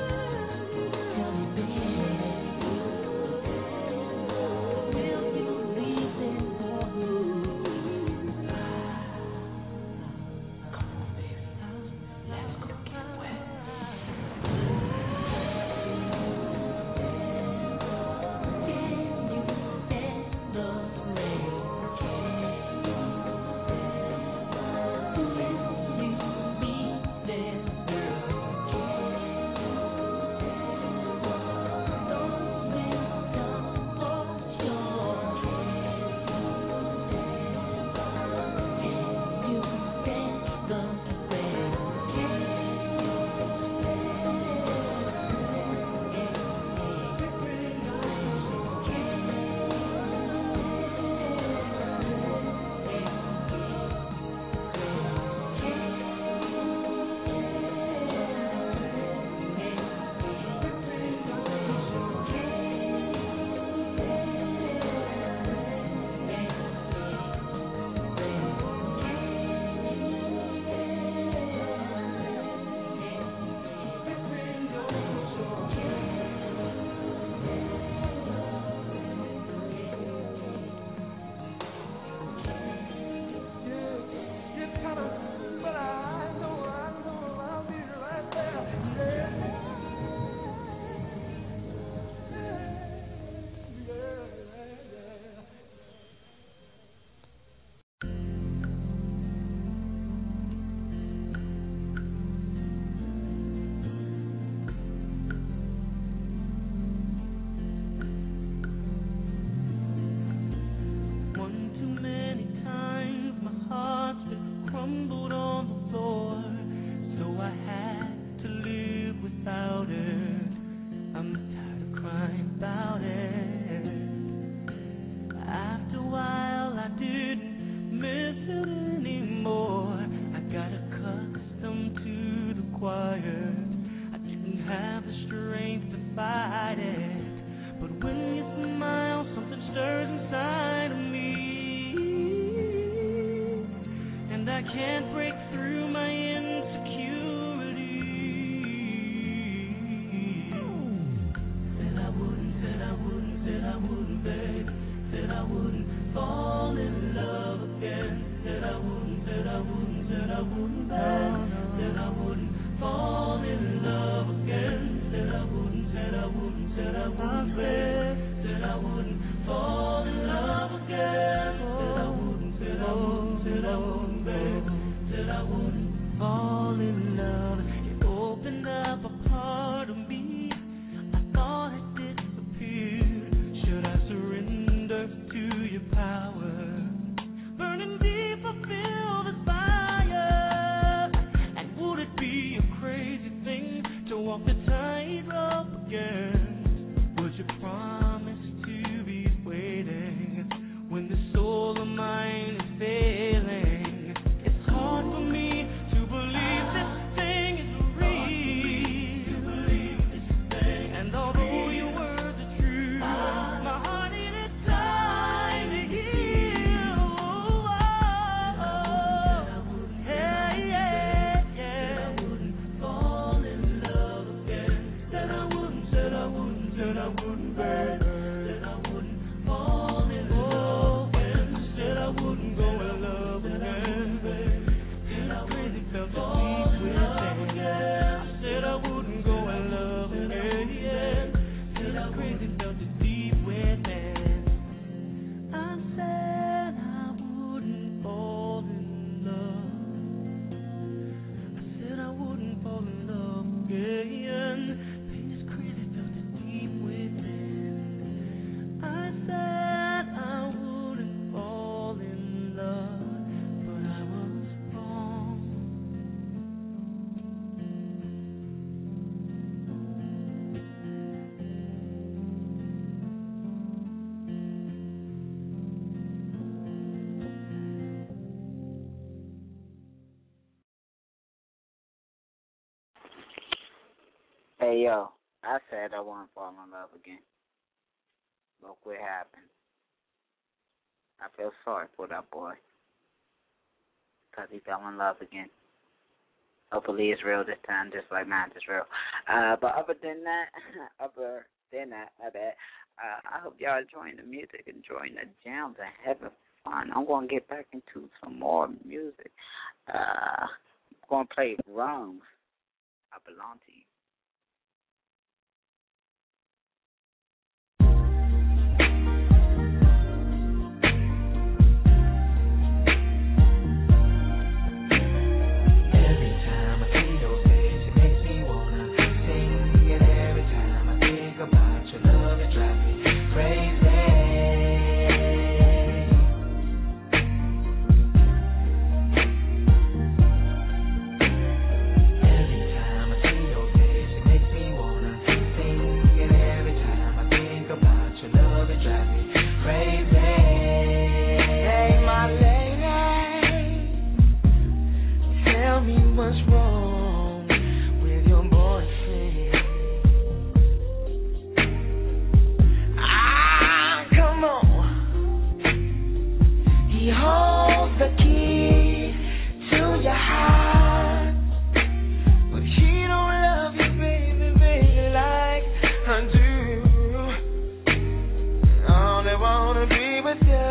Will you can't break through my insecurity. Said I wouldn't, babe. Said I wouldn't fall in love again. Said I wouldn't, babe. Said I wouldn't fall in love again. Said I wouldn't, babe. Said I wouldn't fall in love again. Said I wouldn't, babe. Said I wouldn't fall in love. It opened up a part of me I thought had disappeared. Should I surrender to your power? Burning deep, I feel the fire. And would it be a crazy thing to walk the tightrope again? Would you promise to be waiting when the soul of mine is failing? It's hard for me to believe this thing is real. And although your words are true, my heart needed time to heal. Hey, yeah. Said I wouldn't fall in love again. Said I wouldn't, babe. Said I wouldn't fall in love again. Said I wouldn't go in love again. Said I really felt the deep within. I said I wouldn't go in love again. Said I really felt the deep within. I said I wouldn't fall in love. I said I wouldn't fall in love again. Pain is crazy, felt the deep within. I said I wouldn't fall in love, but I was wrong. Hey, yo, I said I wouldn't fall in love again. Look what happened. I feel sorry for that boy because he fell in love again. Hopefully it's real this time, just like mine is real. But other than that, my bad. I hope y'all enjoying the music, enjoying the jams, and having fun. I'm going to get back into some more music. I'm going to play Wrongs. I Belong to You. Every time I see your face, it makes me wanna sing. And every time I think about your love, it drives me crazy. Every time I see your face, it makes me wanna sing. And every time I think about your love, it drives me crazy. Hey, my lady, tell me what's wrong with your boyfriend. Come on. He holds the key to your heart, but he don't love you, baby, like I do. I only wanna be with you.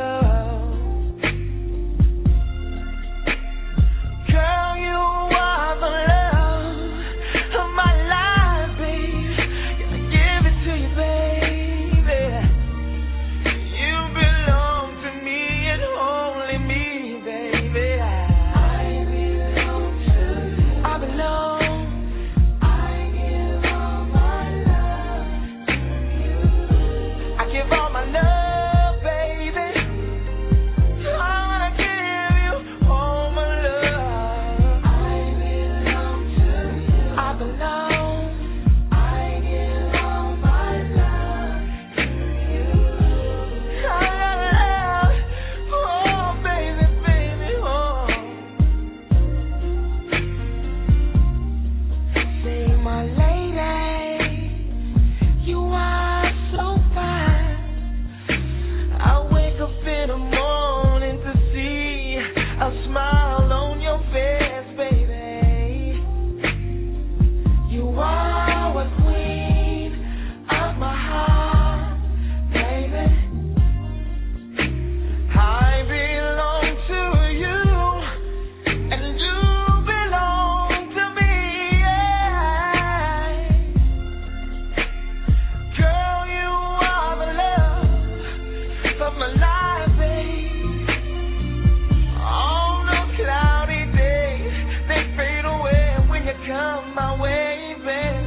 Girl, you are the love of my life, babe. Gotta give it to you, baby. You belong to me and only me, baby. I belong to you. I belong. I give all my love to you. I give all my love, baby. of my life, babe. On a cloudy day, they fade away when you come my way, baby.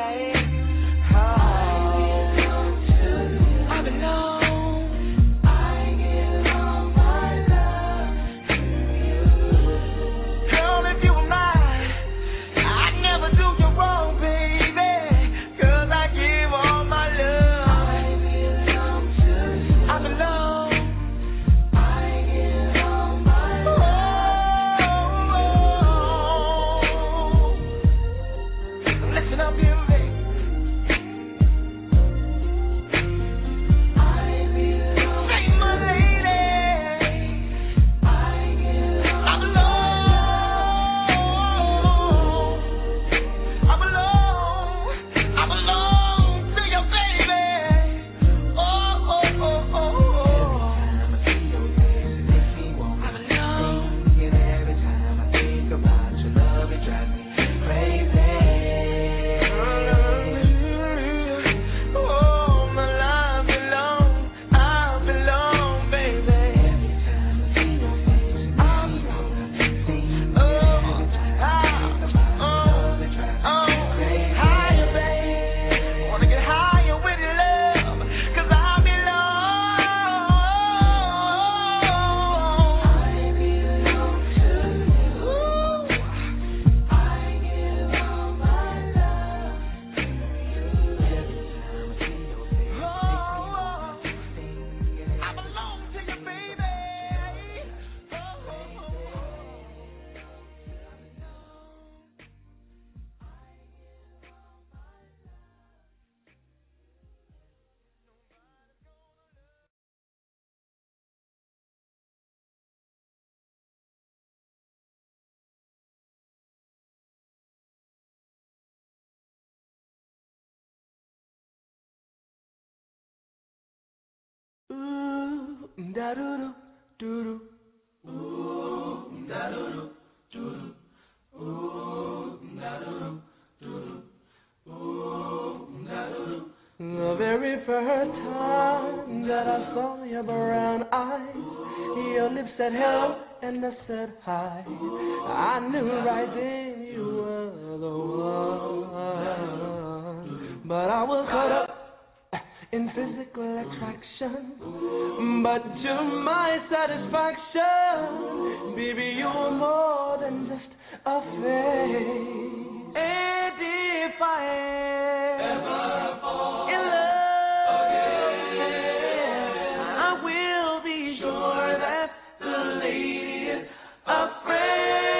Da-do-do, do-do. Ooh, da-do-do, do-do. Ooh, da-do-do, do-do. Ooh, da-do-do. The very first time that I saw your brown eyes, your lips said hello and I said hi. I knew right then you were the one, but I was caught up in physical attraction, but to my satisfaction, baby, you're more than just a face. And if I ever fall in love again, I will be sure that the lady is a friend.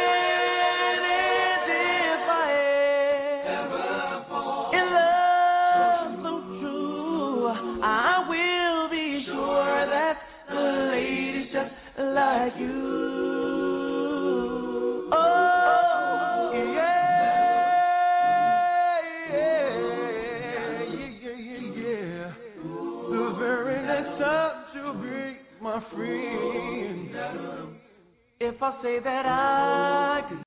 And if I ever fall in love so true, I will be sure that the lady's just like you. Oh, yeah. The very next time you be my friend, if I say that I could